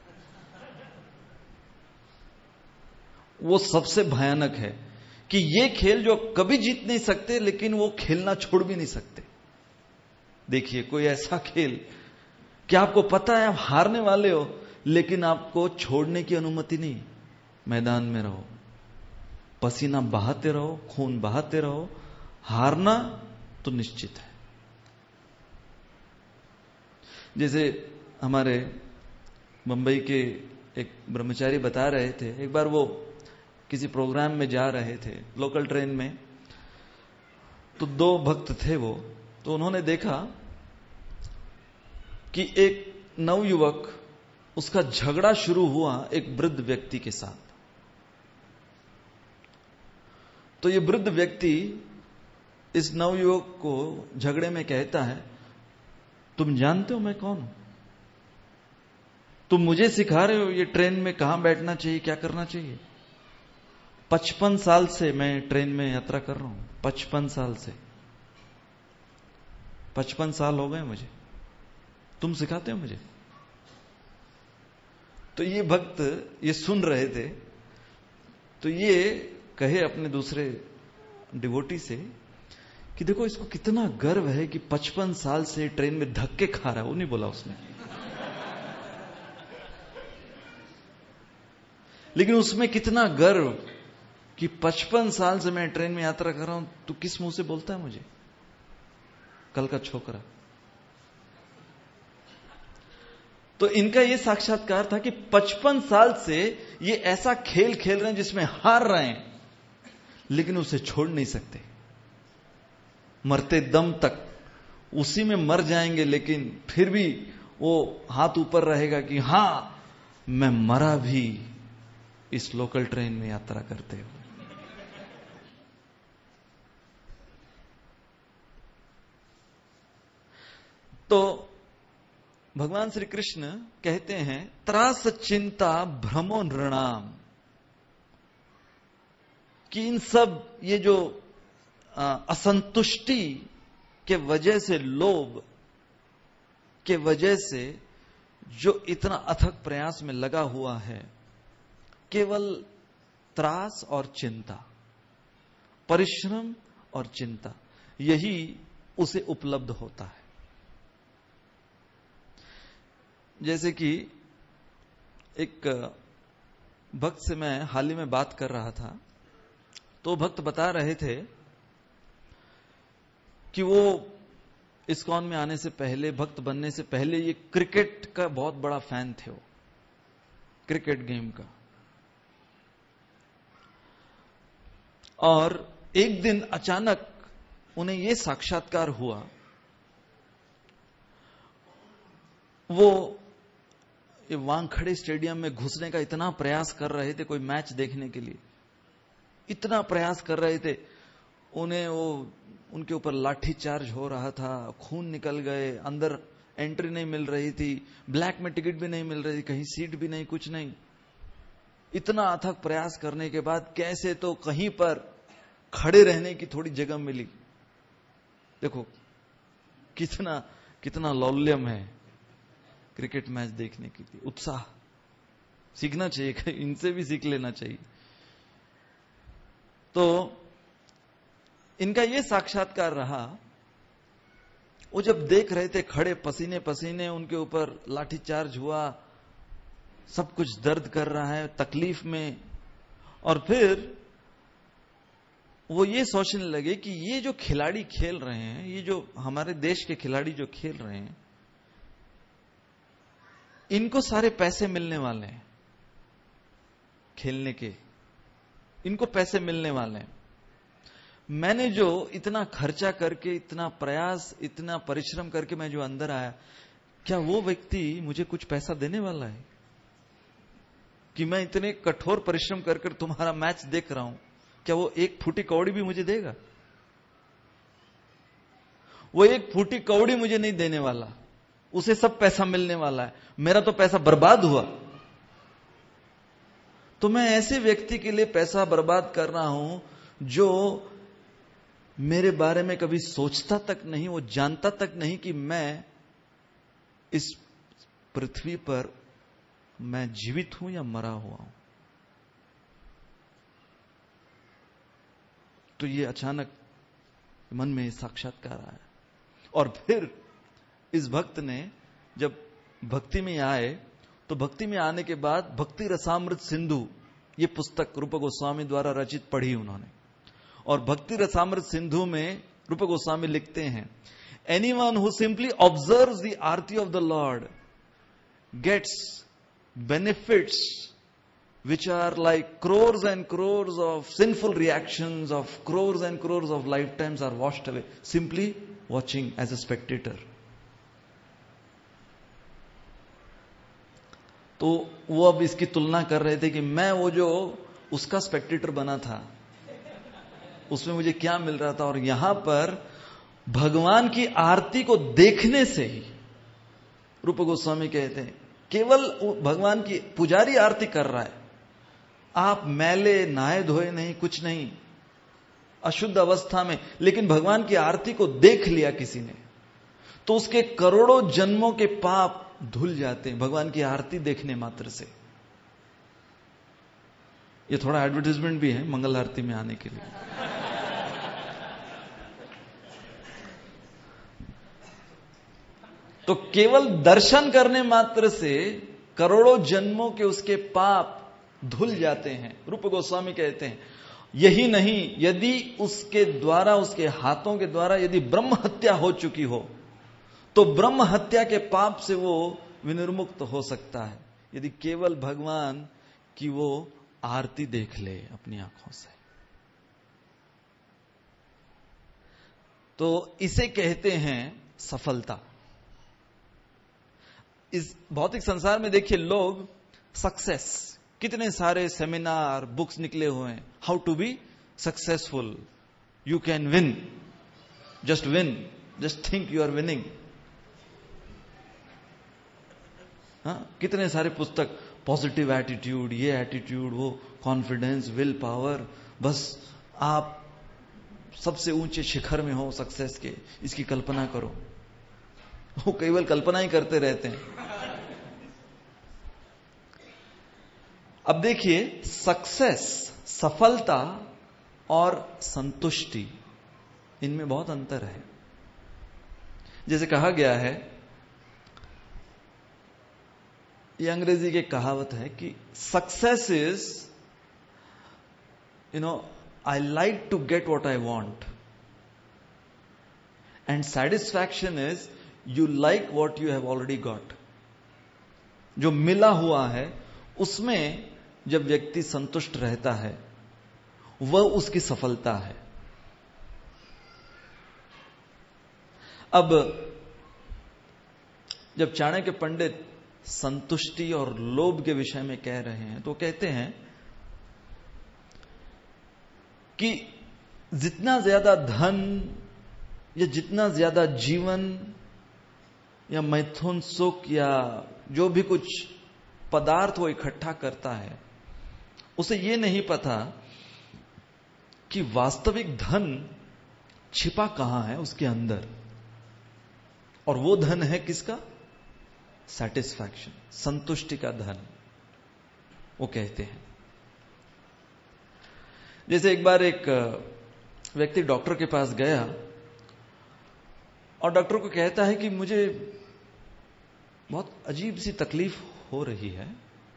वो सबसे भयानक है कि ये खेल जो कभी जीत नहीं सकते, लेकिन वो खेलना छोड़ भी नहीं सकते। देखिए कोई ऐसा खेल कि आपको पता है आप हारने वाले हो, लेकिन आपको छोड़ने की अनुमति नहीं। मैदान में रहो, पसीना बहाते रहो, खून बहाते रहो, हारना तो निश्चित है। जैसे हमारे मुंबई के एक ब्रह्मचारी बता रहे थे, एक बार वो किसी प्रोग्राम में जा रहे थे लोकल ट्रेन में, तो दो भक्त थे वो, तो उन्होंने देखा कि एक नवयुवक, उसका झगड़ा शुरू हुआ एक वृद्ध व्यक्ति के साथ। तो ये वृद्ध व्यक्ति इस नवयुवक को झगड़े में कहता है, तुम जानते हो मैं कौन हूं? तुम मुझे सिखा रहे हो ये ट्रेन में कहां बैठना चाहिए, क्या करना चाहिए? पचपन साल से मैं ट्रेन में यात्रा कर रहा हूं, पचपन साल से, पचपन साल हो गए मुझे, तुम सिखाते हो मुझे? तो ये भक्त ये सुन रहे थे, तो ये कहे अपने दूसरे डिवोटी से कि देखो इसको कितना गर्व है कि पचपन साल से ट्रेन में धक्के खा रहा है। वो नहीं बोला उसने, लेकिन उसमें कितना गर्व कि पचपन साल से मैं ट्रेन में यात्रा कर रहा हूं, तू किस मुंह से बोलता है मुझे, कल का छोकरा। तो इनका यह साक्षात्कार था कि पचपन साल से ये ऐसा खेल खेल रहे हैं जिसमें हार रहे हैं, लेकिन उसे छोड़ नहीं सकते। मरते दम तक उसी में मर जाएंगे, लेकिन फिर भी वो हाथ ऊपर रहेगा कि हां मैं मरा भी इस लोकल ट्रेन में यात्रा करते हो। तो भगवान श्री कृष्ण कहते हैं त्रास चिंता भ्रमो नृणाम, कि इन सब ये जो असंतुष्टि के वजह से, लोभ के वजह से जो इतना अथक प्रयास में लगा हुआ है, केवल त्रास और चिंता, परिश्रम और चिंता, यही उसे उपलब्ध होता है। जैसे कि एक भक्त से मैं हाल ही में बात कर रहा था, तो भक्त बता रहे थे कि वो इस्कॉन में आने से पहले, भक्त बनने से पहले, ये क्रिकेट का बहुत बड़ा फैन थे। वो क्रिकेट गेम का। और एक दिन अचानक उन्हें यह साक्षात्कार हुआ, वो ये वानखेड़े स्टेडियम में घुसने का इतना प्रयास कर रहे थे, कोई मैच देखने के लिए इतना प्रयास कर रहे थे, उन्हें वो उनके ऊपर लाठी चार्ज हो रहा था, खून निकल गए, अंदर एंट्री नहीं मिल रही थी, ब्लैक में टिकट भी नहीं मिल रही थी, कहीं सीट भी नहीं, कुछ नहीं। इतना अथक प्रयास करने के बाद कैसे तो कहीं पर खड़े रहने की थोड़ी जगह मिली। देखो कितना कितना लौल्यम है क्रिकेट मैच देखने के लिए, उत्साह सीखना चाहिए, इनसे भी सीख लेना चाहिए। तो इनका यह साक्षात्कार रहा, वो जब देख रहे थे खड़े पसीने पसीने, उनके ऊपर लाठीचार्ज हुआ, सब कुछ दर्द कर रहा है, तकलीफ में, और फिर वो ये सोचने लगे कि ये जो खिलाड़ी खेल रहे हैं, ये जो हमारे देश के खिलाड़ी जो खेल रहे हैं, इनको सारे पैसे मिलने वाले हैं खेलने के, इनको पैसे मिलने वाले हैं। मैंने जो इतना खर्चा करके, इतना प्रयास, इतना परिश्रम करके मैं जो अंदर आया, क्या वो व्यक्ति मुझे कुछ पैसा देने वाला है? कि मैं इतने कठोर परिश्रम कर कर तुम्हारा मैच देख रहा हूं, क्या वो एक फूटी कौड़ी भी मुझे देगा? वो एक फूटी कौड़ी मुझे नहीं देने वाला, उसे सब पैसा मिलने वाला है, मेरा तो पैसा बर्बाद हुआ। तो मैं ऐसे व्यक्ति के लिए पैसा बर्बाद कर रहा हूं जो मेरे बारे में कभी सोचता तक नहीं, वो जानता तक नहीं कि मैं इस पृथ्वी पर मैं जीवित हूं या मरा हुआ हूं। तो ये अचानक मन में साक्षात्कार आया। और फिर इस भक्त ने जब भक्ति में आए, तो भक्ति में आने के बाद भक्ति रसामृत सिंधु, ये पुस्तक रूप गोस्वामी द्वारा रचित पढ़ी उन्होंने। और भक्ति रसामृत सिंधु में रूप गोस्वामी लिखते हैं, anyone who simply observes the aarti of the lord gets benefits which are like crores and crores of sinful reactions of crores and crores of lifetimes are washed away simply watching as a spectator. तो वो अब इसकी तुलना कर रहे थे कि मैं वो जो उसका स्पेक्टेटर बना था, उसमें मुझे क्या मिल रहा था, और यहां पर भगवान की आरती को देखने से ही, रूप गोस्वामी कहते हैं, केवल भगवान की पुजारी आरती कर रहा है, आप मैले नहाए धोए नहीं, कुछ नहीं, अशुद्ध अवस्था में, लेकिन भगवान की आरती को देख लिया किसी ने, तो उसके करोड़ों जन्मों के पाप धुल जाते हैं भगवान की आरती देखने मात्र से। ये थोड़ा एडवर्टाइजमेंट भी है मंगल आरती में आने के लिए। तो केवल दर्शन करने मात्र से करोड़ों जन्मों के उसके पाप धुल जाते हैं। रूप गोस्वामी कहते हैं, यही नहीं, यदि उसके द्वारा, उसके हाथों के द्वारा यदि ब्रह्म हत्या हो चुकी हो, तो ब्रह्म हत्या के पाप से वो विनिर्मुक्त हो सकता है, यदि केवल भगवान की वो आरती देख ले अपनी आंखों से। तो इसे कहते हैं सफलता। इस भौतिक संसार में देखिए, लोग सक्सेस, कितने सारे सेमिनार, बुक्स निकले हुए हैं, how to be successful, you can win, just win, just think you are winning. हाँ, कितने सारे पुस्तक, पॉजिटिव एटीट्यूड, ये एटीट्यूड, वो कॉन्फिडेंस, विल पावर, बस आप सबसे ऊंचे शिखर में हो सक्सेस के, इसकी कल्पना करो। वो केवल कल्पना ही करते रहते हैं। अब देखिए, सक्सेस, सफलता और संतुष्टि, इनमें बहुत अंतर है। जैसे कहा गया है, ये अंग्रेजी की कहावत है कि success is, you know, I like to get what I want, and satisfaction is you like what you have already got. जो मिला हुआ है उसमें जब व्यक्ति संतुष्ट रहता है, वह उसकी सफलता है। अब जब चाणक्य पंडित संतुष्टि और लोभ के विषय में कह रहे हैं, तो कहते हैं कि जितना ज्यादा धन या जितना ज्यादा जीवन या मैथुन सुख या जो भी कुछ पदार्थ वो इकट्ठा करता है, उसे ये नहीं पता कि वास्तविक धन छिपा कहां है उसके अंदर। और वो धन है किसका? सेटिस्फैक्शन, संतुष्टि का धन, वो कहते हैं। जैसे एक बार एक व्यक्ति डॉक्टर के पास गया और डॉक्टर को कहता है कि मुझे बहुत अजीब सी तकलीफ हो रही है,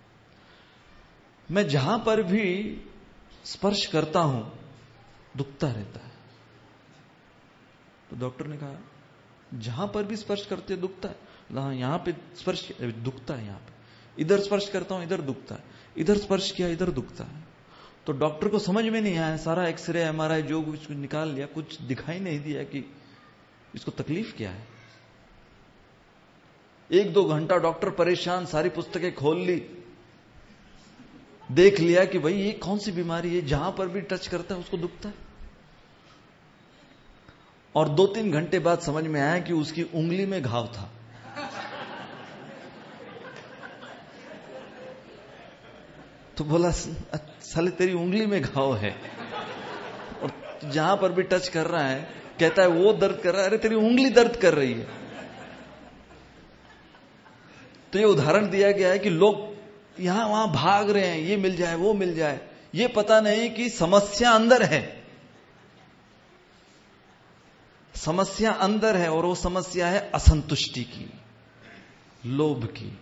मैं जहां पर भी स्पर्श करता हूं दुखता रहता है। तो डॉक्टर ने कहा, जहां पर भी स्पर्श करते दुखता है? हाँ, यहां पे स्पर्श दुखता है, यहां पे इधर स्पर्श करता हूं इधर दुखता है, इधर स्पर्श किया इधर दुखता है। तो डॉक्टर को समझ में नहीं आया, सारा एक्सरे एमआरआई जो कुछ निकाल लिया, कुछ दिखाई नहीं दिया कि इसको तकलीफ क्या है। एक दो घंटा डॉक्टर परेशान, सारी पुस्तकें खोल ली, देख लिया कि भाई ये कौन सी बीमारी है, जहां पर भी टच करता है उसको दुखता है। और दो तीन घंटे बाद समझ में आया कि उसकी उंगली में घाव था। तो बोला, साले तेरी उंगली में घाव है और जहां पर भी टच कर रहा है, कहता है वो दर्द कर रहा है, अरे तेरी उंगली दर्द कर रही है। तो ये उदाहरण दिया गया है कि लोग यहां वहां भाग रहे हैं, ये मिल जाए वो मिल जाए, ये पता नहीं कि समस्या अंदर है। समस्या अंदर है और वो समस्या है असंतुष्टि की, लोभ की।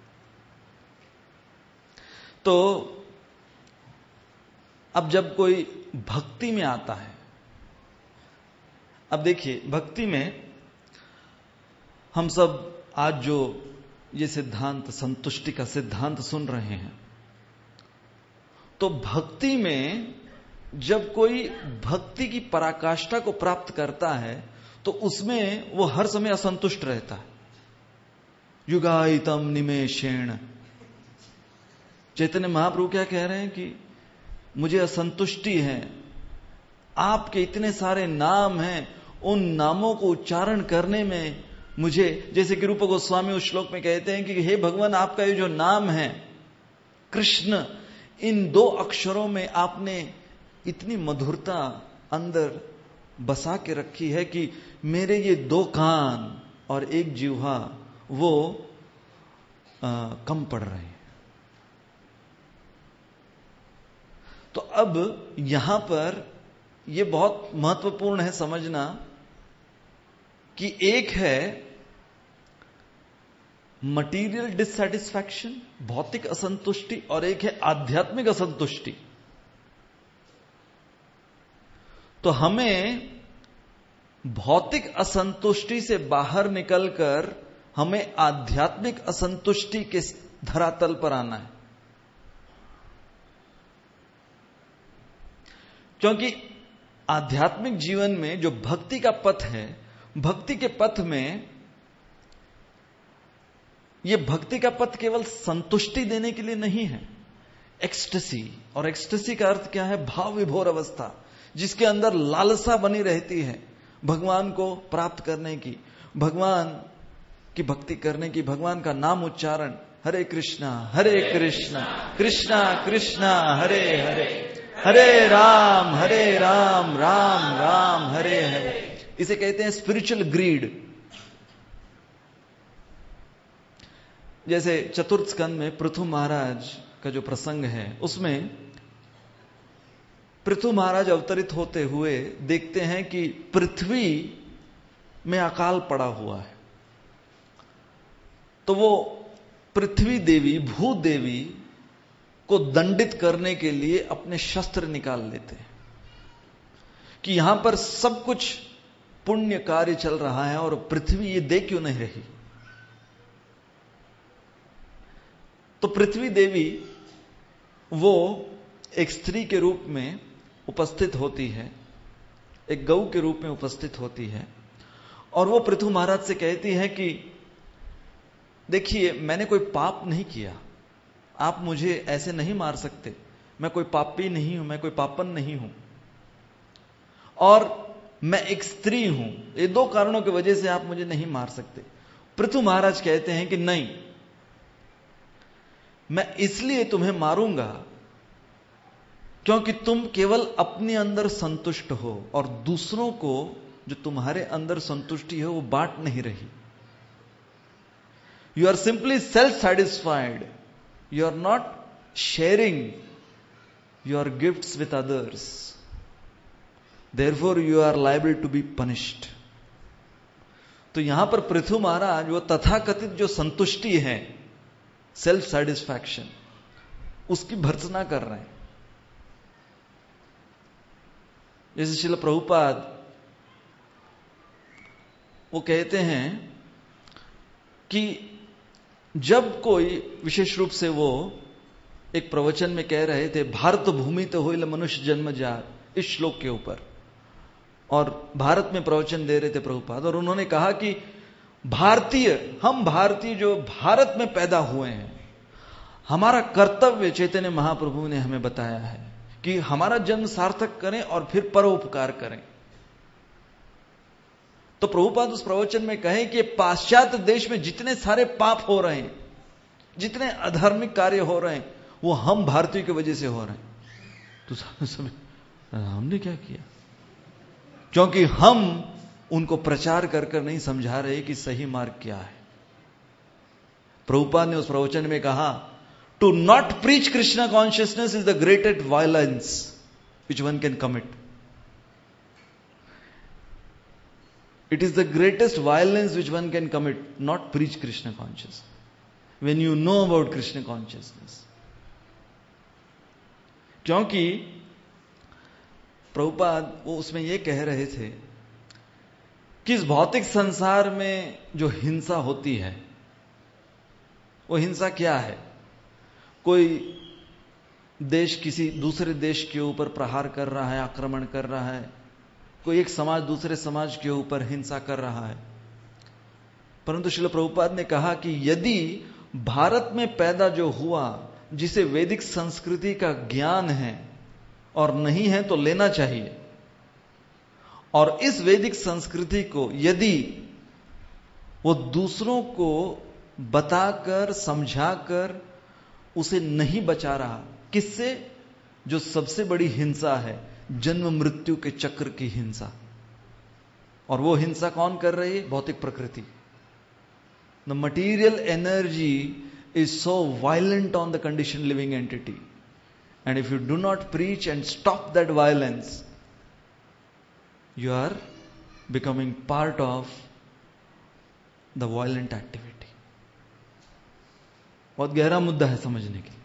तो अब जब कोई भक्ति में आता है, अब देखिए भक्ति में हम सब आज जो ये सिद्धांत, संतुष्टि का सिद्धांत सुन रहे हैं, तो भक्ति में जब कोई भक्ति की पराकाष्ठा को प्राप्त करता है तो उसमें वो हर समय असंतुष्ट रहता है। युगायतम निमेषेण, चैतन्य महाप्रभु क्या कह रहे हैं कि मुझे असंतुष्टि है, आपके इतने सारे नाम हैं, उन नामों को उच्चारण करने में मुझे, जैसे कि रूप गोस्वामी उस श्लोक में कहते हैं कि हे भगवान, आपका ये जो नाम है कृष्ण, इन दो अक्षरों में आपने इतनी मधुरता अंदर बसा के रखी है कि मेरे ये दो कान और एक जिह्वा वो आ, कम पड़ रहे हैं। तो अब यहां पर यह बहुत महत्वपूर्ण है समझना कि एक है मटीरियल डिससैटिस्फैक्शन, भौतिक असंतुष्टि, और एक है आध्यात्मिक असंतुष्टि। तो हमें भौतिक असंतुष्टि से बाहर निकलकर हमें आध्यात्मिक असंतुष्टि के धरातल पर आना है। क्योंकि आध्यात्मिक जीवन में जो भक्ति का पथ है, भक्ति के पथ में यह भक्ति का पथ केवल संतुष्टि देने के लिए नहीं है, एक्सटेसी, और एक्सटेसी का अर्थ क्या है? भाव विभोर अवस्था, जिसके अंदर लालसा बनी रहती है भगवान को प्राप्त करने की, भगवान की भक्ति करने की, भगवान का नाम उच्चारण, हरे कृष्णा हरे कृष्णा कृष्णा कृष्णा हरे हरे, हरे राम हरे राम राम राम हरे हरे। इसे कहते हैं स्पिरिचुअल ग्रीड। जैसे चतुर्थ स्कंद में पृथु महाराज का जो प्रसंग है, उसमें पृथु महाराज अवतरित होते हुए देखते हैं कि पृथ्वी में अकाल पड़ा हुआ है, तो वो पृथ्वी देवी, भू देवी को दंडित करने के लिए अपने शस्त्र निकाल लेते हैं कि यहां पर सब कुछ पुण्य कार्य चल रहा है और पृथ्वी ये देख क्यों नहीं रही। तो पृथ्वी देवी वो एक स्त्री के रूप में उपस्थित होती है, एक गऊ के रूप में उपस्थित होती है, और वो पृथु महाराज से कहती है कि देखिए, मैंने कोई पाप नहीं किया, आप मुझे ऐसे नहीं मार सकते, मैं कोई पापी नहीं हूं, मैं कोई पापन नहीं हूं, और मैं एक स्त्री हूं, ये दो कारणों की वजह से आप मुझे नहीं मार सकते। पृथु महाराज कहते हैं कि नहीं, मैं इसलिए तुम्हें मारूंगा क्योंकि तुम केवल अपने अंदर संतुष्ट हो और दूसरों को जो तुम्हारे अंदर संतुष्टि है वो बांट नहीं रही। You are simply self satisfied, you are not sharing your gifts with others, therefore you are liable to be punished. तो यहां पर पृथु महाराज वो तथाकथित जो संतुष्टि है, सेल्फ सैटिस्फैक्शन, उसकी भर्त्सना कर रहे हैं। जैसे श्रील प्रभुपाद वो कहते हैं कि जब कोई, विशेष रूप से वो एक प्रवचन में कह रहे थे, भारत भूमि तो होइल मनुष्य जन्म जार, इस श्लोक के ऊपर, और भारत में प्रवचन दे रहे थे प्रभुपाद, और उन्होंने कहा कि भारतीय, हम भारतीय जो भारत में पैदा हुए हैं, हमारा कर्तव्य चैतन्य महाप्रभु ने हमें बताया है कि हमारा जन्म सार्थक करें और फिर परोपकार करें। तो प्रभुपाद उस प्रवचन में कहें कि पाश्चात्य देश में जितने सारे पाप हो रहे हैं, जितने अधार्मिक कार्य हो रहे हैं, वो हम भारतीय की वजह से हो रहे हैं। तो सब हमने क्या किया? क्योंकि हम उनको प्रचार कर कर नहीं समझा रहे कि सही मार्ग क्या है। प्रभुपाद ने उस प्रवचन में कहा, to not preach Krishna consciousness is the greatest violence which one can commit. It is the greatest violence which one can commit, not preach Krishna consciousness. When you know about Krishna consciousness. क्योंकि प्रभुपाद वो उसमें ये कह रहे थे कि इस भौतिक संसार में जो हिंसा होती है, वो हिंसा क्या है? कोई देश किसी दूसरे देश के ऊपर प्रहार कर रहा है, आक्रमण कर रहा है, कोई एक समाज दूसरे समाज के ऊपर हिंसा कर रहा है। परंतु श्रील प्रभुपाद ने कहा कि यदि भारत में पैदा जो हुआ, जिसे वैदिक संस्कृति का ज्ञान है और नहीं है तो लेना चाहिए, और इस वैदिक संस्कृति को यदि वो दूसरों को बताकर समझाकर उसे नहीं बचा रहा, किससे? जो सबसे बड़ी हिंसा है, जन्म मृत्यु के चक्र की हिंसा। और वो हिंसा कौन कर रही है? भौतिक प्रकृति। The material energy is so violent on the condition living entity, and if you do not preach and stop that violence, you are becoming part of the violent activity. बहुत गहरा मुद्दा है समझने के।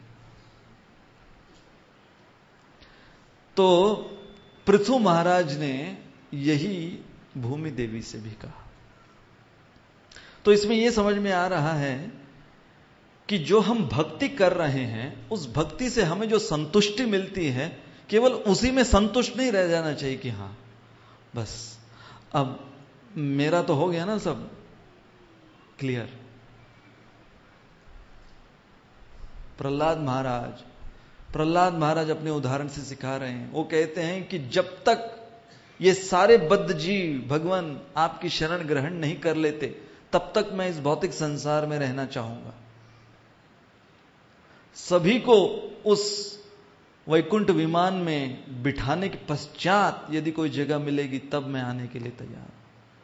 तो पृथु महाराज ने यही भूमि देवी से भी कहा। तो इसमें यह समझ में आ रहा है कि जो हम भक्ति कर रहे हैं, उस भक्ति से हमें जो संतुष्टि मिलती है, केवल उसी में संतुष्ट नहीं रह जाना चाहिए कि हां बस अब मेरा तो हो गया ना सब क्लियर। प्रहलाद महाराज प्रहलाद महाराज अपने उदाहरण से सिखा रहे हैं। वो कहते हैं कि जब तक ये सारे बद्ध जीव भगवान आपकी शरण ग्रहण नहीं कर लेते, तब तक मैं इस भौतिक संसार में रहना चाहूंगा। सभी को उस वैकुंठ विमान में बिठाने के पश्चात यदि कोई जगह मिलेगी, तब मैं आने के लिए तैयार हूं।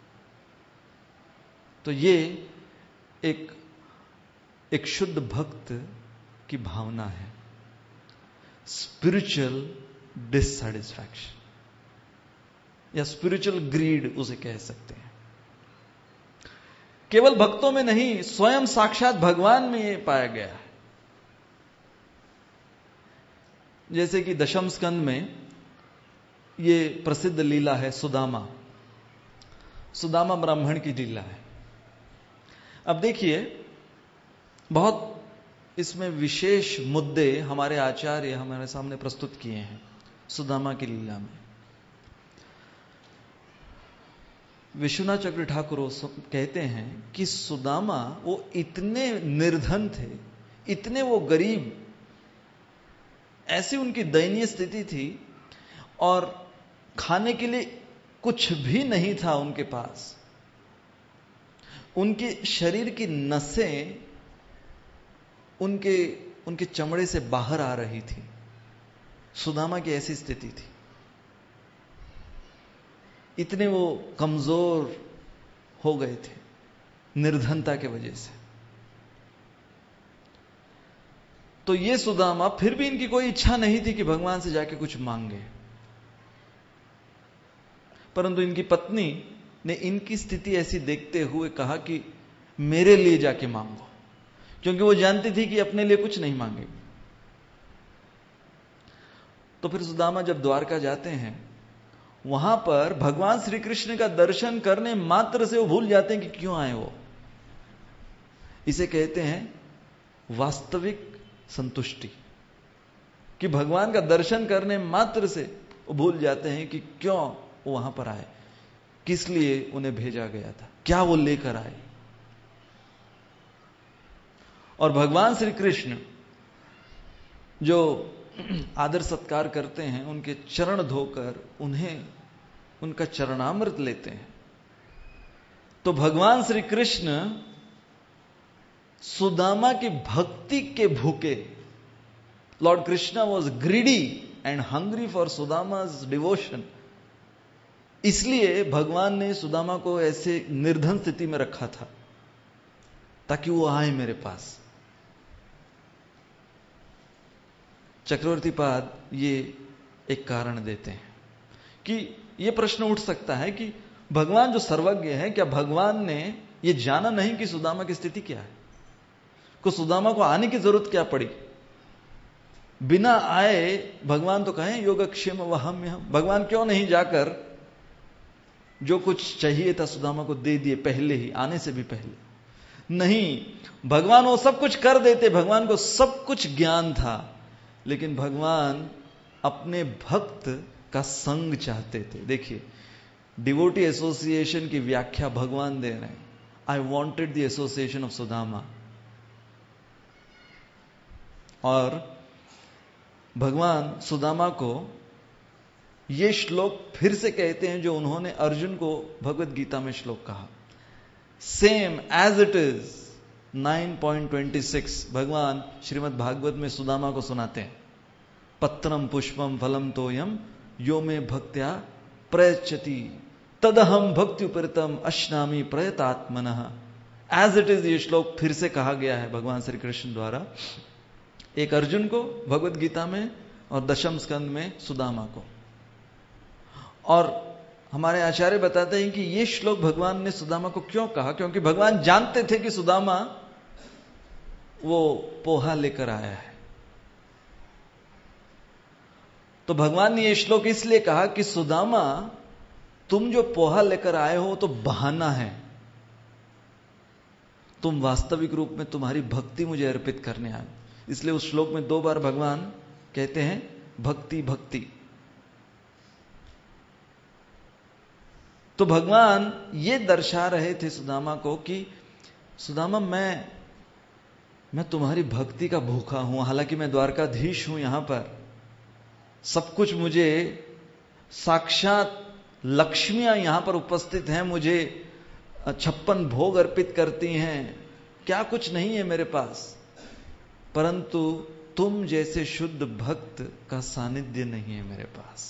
तो ये एक एक शुद्ध भक्त की भावना है, स्पिरिचुअल डिससैटिस्फैक्शन या स्पिरिचुअल ग्रीड उसे कह सकते हैं। केवल भक्तों में नहीं, स्वयं साक्षात भगवान में यह पाया गया है। जैसे कि दशम स्कंद में ये प्रसिद्ध लीला है सुदामा, सुदामा ब्राह्मण की लीला है। अब देखिए, बहुत इसमें विशेष मुद्दे हमारे आचार्य हमारे सामने प्रस्तुत किए हैं सुदामा की लीला में। विश्वनाथ चक्र ठाकुर कहते हैं कि सुदामा वो इतने निर्धन थे, इतने वो गरीब, ऐसी उनकी दयनीय स्थिति थी और खाने के लिए कुछ भी नहीं था उनके पास। उनके शरीर की नसें उनके उनके चमड़े से बाहर आ रही थी। सुदामा की ऐसी स्थिति थी, इतने वो कमजोर हो गए थे निर्धनता के वजह से। तो ये सुदामा, फिर भी इनकी कोई इच्छा नहीं थी कि भगवान से जाके कुछ मांगे, परंतु इनकी पत्नी ने इनकी स्थिति ऐसी देखते हुए कहा कि मेरे लिए जाके मांगो, क्योंकि वो जानती थी कि अपने लिए कुछ नहीं मांगेगी। तो फिर सुदामा जब द्वारका जाते हैं, वहां पर भगवान श्री कृष्ण का दर्शन करने मात्र से वो भूल जाते हैं कि क्यों आए वो। इसे कहते हैं वास्तविक संतुष्टि, कि भगवान का दर्शन करने मात्र से वो भूल जाते हैं कि क्यों वो वहां पर आए, किस लिए उन्हें भेजा गया था, क्या वो लेकर आए। और भगवान श्री कृष्ण जो आदर सत्कार करते हैं, उनके चरण धोकर उन्हें उनका चरणामृत लेते हैं। तो भगवान श्री कृष्ण सुदामा की भक्ति के भूखे, lord Krishna was greedy and hungry for Sudama's devotion, इसलिए भगवान ने सुदामा को ऐसे निर्धन स्थिति में रखा था ताकि वो आए मेरे पास। चक्रवर्ती पाद ये एक कारण देते हैं कि ये प्रश्न उठ सकता है कि भगवान जो सर्वज्ञ है, क्या भगवान ने ये जाना नहीं कि सुदामा की स्थिति क्या है? को सुदामा को आने की जरूरत क्या पड़ी? बिना आए भगवान तो कहें योगक्षेम वहम्य हम, भगवान क्यों नहीं जाकर जो कुछ चाहिए था सुदामा को दे दिए पहले ही, आने से भी पहले? नहीं, भगवान वो सब कुछ कर देते, भगवान को सब कुछ ज्ञान था, लेकिन भगवान अपने भक्त का संग चाहते थे। देखिए, डिवोटी एसोसिएशन की व्याख्या भगवान दे रहे हैं, I wanted the association of Sudama. और भगवान सुदामा को ये श्लोक फिर से कहते हैं जो उन्होंने अर्जुन को भगवत गीता में श्लोक कहा, same as it is nine point twenty six भगवान श्रीमद् भागवत में सुदामा को सुनाते हैं। पत्रम पुष्पम फलम तोयम यो में भक्त्या प्रयच्छति तदहम भक्ति उपरितम अश्नामी प्रयतात्मनः। एज इट इज ये श्लोक फिर से कहा गया है भगवान श्री कृष्ण द्वारा, एक अर्जुन को भगवत गीता में और दशम स्कंद में सुदामा को। और हमारे आचार्य बताते हैं कि ये श्लोक भगवान ने सुदामा को क्यों कहा, क्योंकि भगवान जानते थे कि सुदामा वो पोहा लेकर आया है। तो भगवान ने ये श्लोक इसलिए कहा कि सुदामा, तुम जो पोहा लेकर आए हो तो बहाना है, तुम वास्तविक रूप में तुम्हारी भक्ति मुझे अर्पित करने आए। इसलिए उस श्लोक में दो बार भगवान कहते हैं भक्ति भक्ति। तो भगवान ये दर्शा रहे थे सुदामा को कि सुदामा, मैं मैं तुम्हारी भक्ति का भूखा हूं, हालांकि मैं द्वारकाधीश हूं, यहां पर सब कुछ मुझे, साक्षात लक्ष्मियां यहां पर उपस्थित हैं, मुझे छप्पन भोग अर्पित करती हैं, क्या कुछ नहीं है मेरे पास, परंतु तुम जैसे शुद्ध भक्त का सानिध्य नहीं है मेरे पास।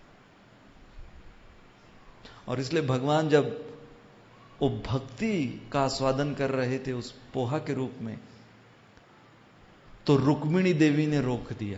और इसलिए भगवान जब वो भक्ति का आस्वादन कर रहे थे उस पोहा के रूप में, तो रुक्मिणी देवी ने रोक दिया।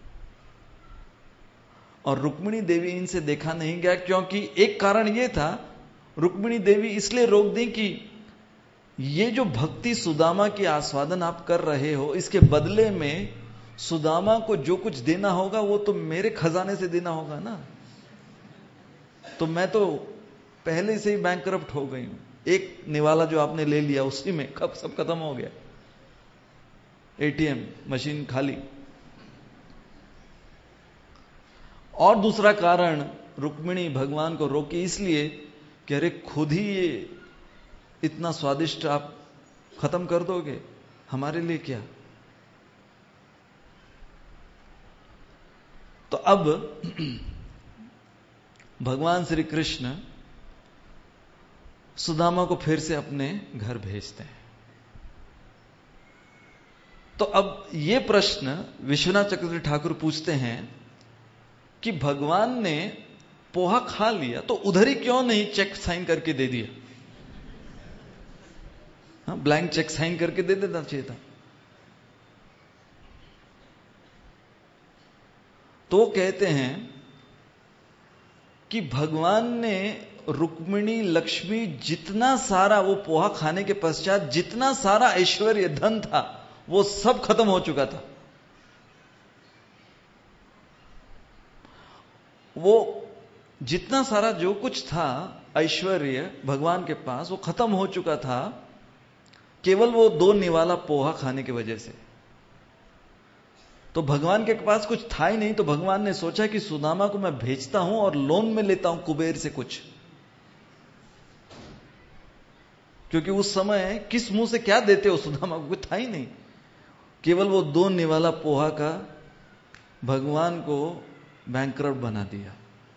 और रुक्मिणी देवी इनसे देखा नहीं गया, क्योंकि एक कारण यह था, रुक्मिणी देवी इसलिए रोक दी कि ये जो भक्ति सुदामा की आस्वादन आप कर रहे हो, इसके बदले में सुदामा को जो कुछ देना होगा वो तो मेरे खजाने से देना होगा ना, तो मैं तो पहले से ही बैंकरप्ट हो गई हूं, एक निवाला जो आपने ले लिया उसी में कब सब खत्म हो गया, एटीएम मशीन खाली। और दूसरा कारण रुक्मिणी भगवान को रोकी इसलिए कि अरे खुद ही ये इतना स्वादिष्ट आप खत्म कर दोगे, हमारे लिए क्या। तो अब भगवान श्री कृष्ण सुदामा को फिर से अपने घर भेजते हैं। तो अब ये प्रश्न विश्वनाथ चक्रवर्ती ठाकुर पूछते हैं कि भगवान ने पोहा खा लिया तो उधर ही क्यों नहीं चेक साइन करके दे दिया, हाँ, ब्लैंक चेक साइन करके दे देना चाहिए था। तो कहते हैं कि भगवान ने रुक्मिणी लक्ष्मी जितना सारा, वो पोहा खाने के पश्चात जितना सारा ऐश्वर्य धन था वो सब खत्म हो चुका था। वो जितना सारा जो कुछ था ऐश्वर्य भगवान के पास वो खत्म हो चुका था, केवल वो दो निवाला पोहा खाने की वजह से। तो भगवान के पास कुछ था ही नहीं, तो भगवान ने सोचा कि सुदामा को मैं भेजता हूं और लोन में लेता हूं कुबेर से कुछ, क्योंकि उस समय किस मुंह से क्या देते हो सुदामा को, कुछ था ही नहीं, केवल वो दो निवाला पोहा का भगवान को बैंकरप्ट बना दिया।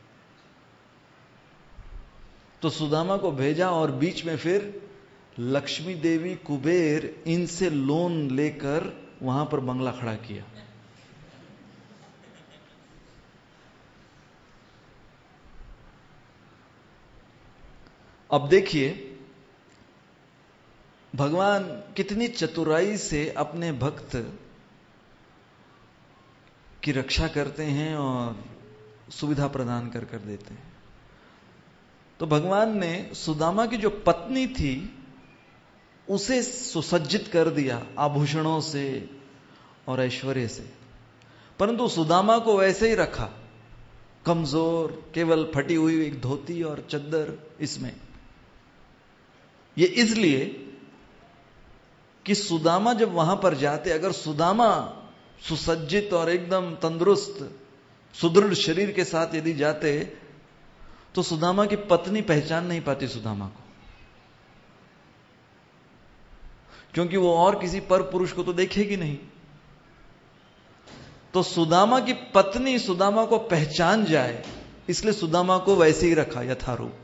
तो सुदामा को भेजा और बीच में फिर लक्ष्मी देवी कुबेर इनसे लोन लेकर वहां पर बंगला खड़ा किया। अब देखिए भगवान कितनी चतुराई से अपने भक्त की रक्षा करते हैं और सुविधा प्रदान कर कर देते हैं। तो भगवान ने सुदामा की जो पत्नी थी उसे सुसज्जित कर दिया आभूषणों से और ऐश्वर्य से, परंतु सुदामा को वैसे ही रखा, कमजोर, केवल फटी हुई एक धोती और चद्दर इसमें। ये इसलिए कि सुदामा जब वहां पर जाते, अगर सुदामा सुसज्जित और एकदम तंदुरुस्त सुदृढ़ शरीर के साथ यदि जाते तो सुदामा की पत्नी पहचान नहीं पाती सुदामा को, क्योंकि वो और किसी पर पुरुष को तो देखेगी नहीं। तो सुदामा की पत्नी सुदामा को पहचान जाए, इसलिए सुदामा को वैसे ही रखा यथारूप।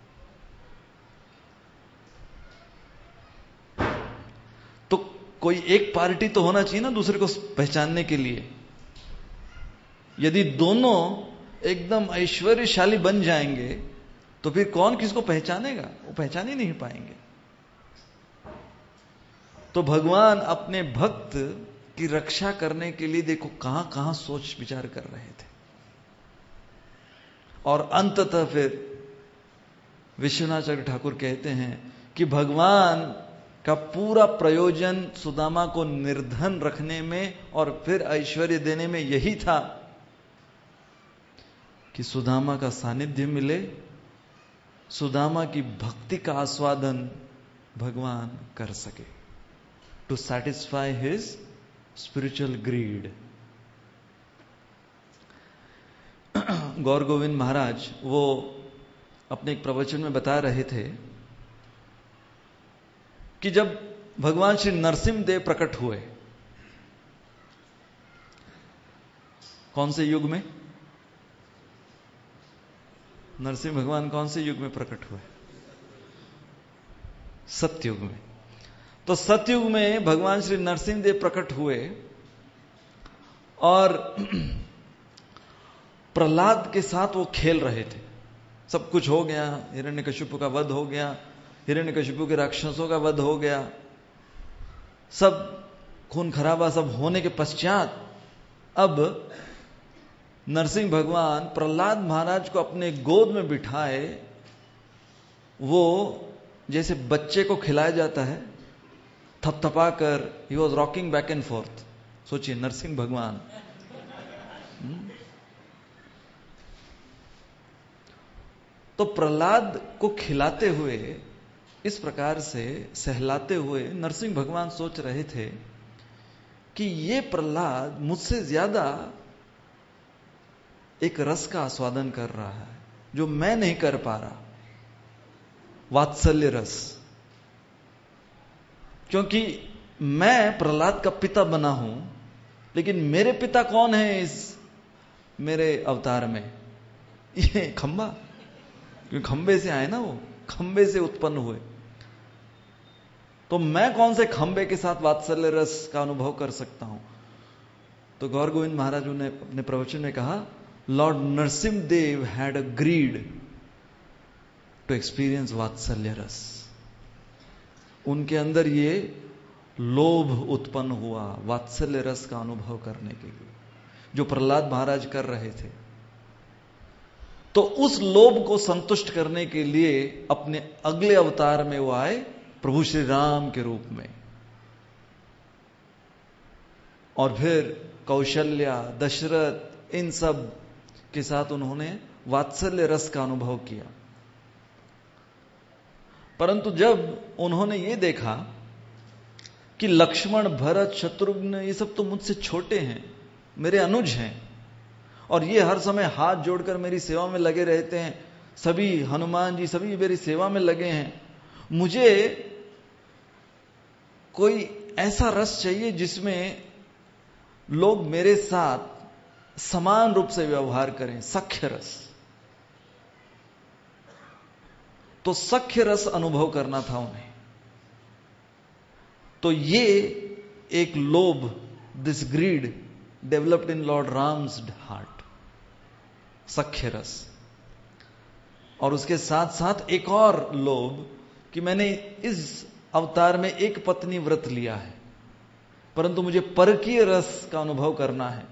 तो कोई एक पार्टी तो होना चाहिए ना दूसरे को पहचानने के लिए। यदि दोनों एकदम ऐश्वर्यशाली बन जाएंगे तो फिर कौन किसको पहचानेगा, वो पहचान ही नहीं पाएंगे। तो भगवान अपने भक्त की रक्षा करने के लिए देखो कहां कहां सोच विचार कर रहे थे, और अंततः फिर विश्वनाथ चक्रवर्ती ठाकुर कहते हैं कि भगवान का पूरा प्रयोजन सुदामा को निर्धन रखने में और फिर ऐश्वर्य देने में यही था कि सुदामा का सानिध्य मिले, सुदामा की भक्ति का आस्वादन भगवान कर सके, to satisfy his spiritual greed. Gaur Govind Maharaj वो अपने एक प्रवचन में बता रहे थे कि जब भगवान श्री नरसिंह देव प्रकट हुए कौन से युग में? नरसिंह भगवान कौन से युग में प्रकट हुए? सतयुग में। तो सतयुग में भगवान श्री नरसिंह देव प्रकट हुए और प्रहलाद के साथ वो खेल रहे थे। सब कुछ हो गया, हिरण्यकशिपु का वध हो गया, हिरण्यकशिपु के राक्षसों का वध हो गया, सब खून खराबा सब होने के पश्चात अब नरसिंह भगवान प्रहलाद महाराज को अपने गोद में बिठाए, वो जैसे बच्चे को खिलाया जाता है थपथपा कर, he was rocking back and forth. सोचिए नरसिंह भगवान, तो प्रहलाद को खिलाते हुए, इस प्रकार से सहलाते हुए नरसिंह भगवान सोच रहे थे कि ये प्रहलाद मुझसे ज्यादा एक रस का आस्वादन कर रहा है जो मैं नहीं कर पा रहा, वात्सल्य रस। क्योंकि मैं प्रहलाद का पिता बना हूं, लेकिन मेरे पिता कौन है इस मेरे अवतार में? ये खंबा, क्योंकि खंबे से आए ना, वो खंबे से उत्पन्न हुए। तो मैं कौन से खंबे के साथ वात्सल्य रस का अनुभव कर सकता हूं? तो गौर गोविंद महाराज ने अपने प्रवचन में कहा, lord Narasimha Dev had a greed to experience vatsalya rasa. उनके अंदर ये लोभ उत्पन्न हुआ वात्सल्य रस का अनुभव करने के लिए, जो प्रहलाद महाराज कर रहे थे। तो उस लोभ को संतुष्ट करने के लिए अपने अगले अवतार में वो आए प्रभु श्री राम के रूप में, और फिर कौशल्या, दशरथ, इन सब के साथ उन्होंने वात्सल्य रस का अनुभव किया। परंतु जब उन्होंने ये देखा कि लक्ष्मण, भरत, शत्रुघ्न ये सब तो मुझसे छोटे हैं, मेरे अनुज हैं, और ये हर समय हाथ जोड़कर मेरी सेवा में लगे रहते हैं, सभी हनुमान जी सभी मेरी सेवा में लगे हैं, मुझे कोई ऐसा रस चाहिए जिसमें लोग मेरे साथ समान रूप से व्यवहार करें, सख्य रस। तो सख्य रस अनुभव करना था उन्हें। तो ये एक लोभ, this greed developed in lord Ram's heart, sakhya rasa. और उसके साथ साथ एक और लोभ कि मैंने इस अवतार में एक पत्नी व्रत लिया है, परंतु मुझे परकीय रस का अनुभव करना है।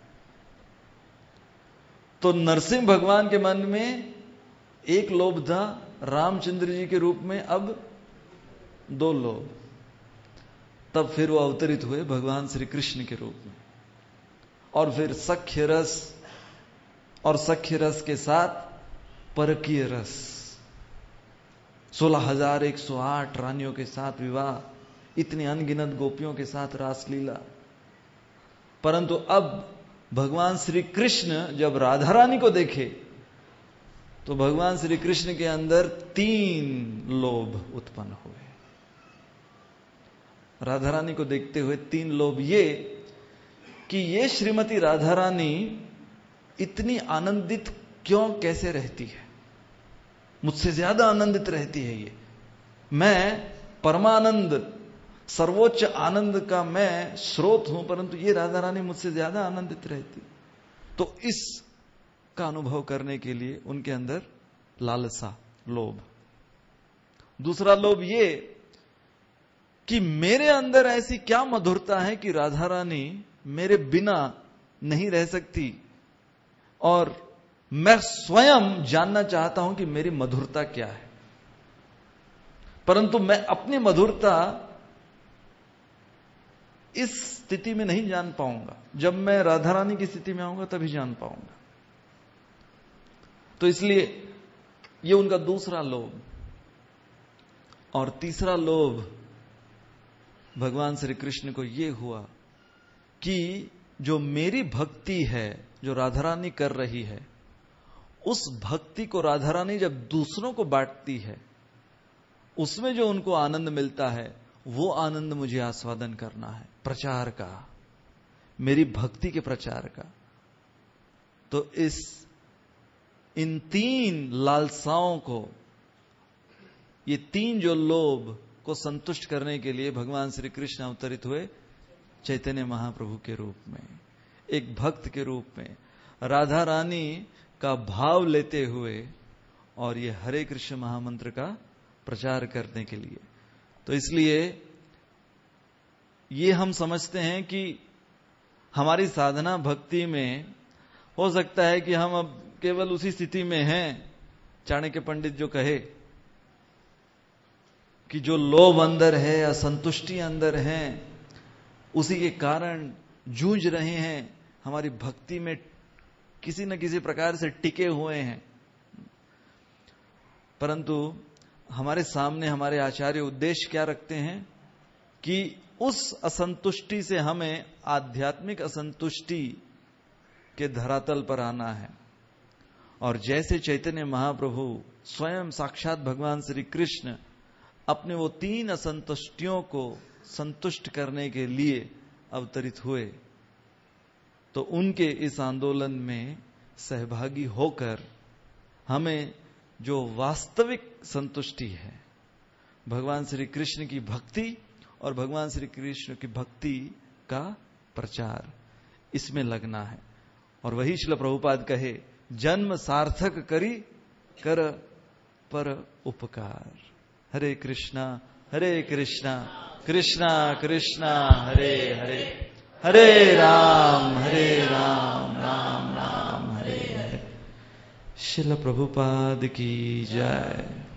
तो नरसिंह भगवान के मन में एक लोभ था रामचंद्र जी के रूप में, अब दो लोभ। तब फिर वो अवतरित हुए भगवान श्री कृष्ण के रूप में, और फिर सख्य रस, और सख्य रस के साथ परकीय रस। सोलह हजार एक सौ आठ रानियों के साथ विवाह, इतनी अनगिनत गोपियों के साथ रासलीला। परंतु अब भगवान श्री कृष्ण जब राधा रानी को देखे तो भगवान श्री कृष्ण के अंदर तीन लोभ उत्पन्न हुए। राधा रानी को देखते हुए तीन लोभ, ये कि ये श्रीमती राधा रानी इतनी आनंदित क्यों कैसे रहती है, मुझसे ज्यादा आनंदित रहती है ये। मैं परमानंद, सर्वोच्च आनंद का मैं स्रोत हूं, परंतु ये राधा रानी मुझसे ज्यादा आनंदित रहती। तो इस का अनुभव करने के लिए उनके अंदर लालसा, लोभ। दूसरा लोभ ये कि मेरे अंदर ऐसी क्या मधुरता है कि राधा रानी मेरे बिना नहीं रह सकती, और मैं स्वयं जानना चाहता हूं कि मेरी मधुरता क्या है। परंतु मैं अपनी मधुरता इस स्थिति में नहीं जान पाऊंगा, जब मैं राधा रानी की स्थिति में आऊंगा तभी जान पाऊंगा। तो इसलिए ये उनका दूसरा लोभ। और तीसरा लोभ भगवान श्री कृष्ण को ये हुआ कि जो मेरी भक्ति है, जो राधा रानी कर रही है, उस भक्ति को राधा रानी जब दूसरों को बांटती है, उसमें जो उनको आनंद मिलता है, वो आनंद मुझे आस्वादन करना है, प्रचार का, मेरी भक्ति के प्रचार का। तो इस इन तीन लालसाओं को, ये तीन जो लोभ को संतुष्ट करने के लिए भगवान श्री कृष्ण अवतरित हुए चैतन्य महाप्रभु के रूप में, एक भक्त के रूप में, राधा रानी का भाव लेते हुए, और ये हरे कृष्ण महामंत्र का प्रचार करने के लिए। तो इसलिए ये हम समझते हैं कि हमारी साधना भक्ति में हो सकता है कि हम अब केवल उसी स्थिति में हैं, चाणक्य पंडित जो कहे कि जो लोभ अंदर है, असंतुष्टि अंदर है, उसी के कारण जूझ रहे हैं, हमारी भक्ति में किसी न किसी प्रकार से टिके हुए हैं। परंतु हमारे सामने हमारे आचार्य उद्देश्य क्या रखते हैं कि उस असंतुष्टि से हमें आध्यात्मिक असंतुष्टि के धरातल पर आना है। और जैसे चैतन्य महाप्रभु स्वयं साक्षात भगवान श्री कृष्ण अपने वो तीन असंतुष्टियों को संतुष्ट करने के लिए अवतरित हुए, तो उनके इस आंदोलन में सहभागी होकर हमें जो वास्तविक संतुष्टि है, भगवान श्री कृष्ण की भक्ति और भगवान श्री कृष्ण की भक्ति का प्रचार, इसमें लगना है। और वही श्रील प्रभुपाद कहे, जन्म सार्थक करी कर पर उपकार। हरे कृष्णा हरे कृष्णा कृष्णा कृष्णा हरे हरे, हरे राम हरे राम राम राम हरे हरे। श्रील प्रभुपाद की जय।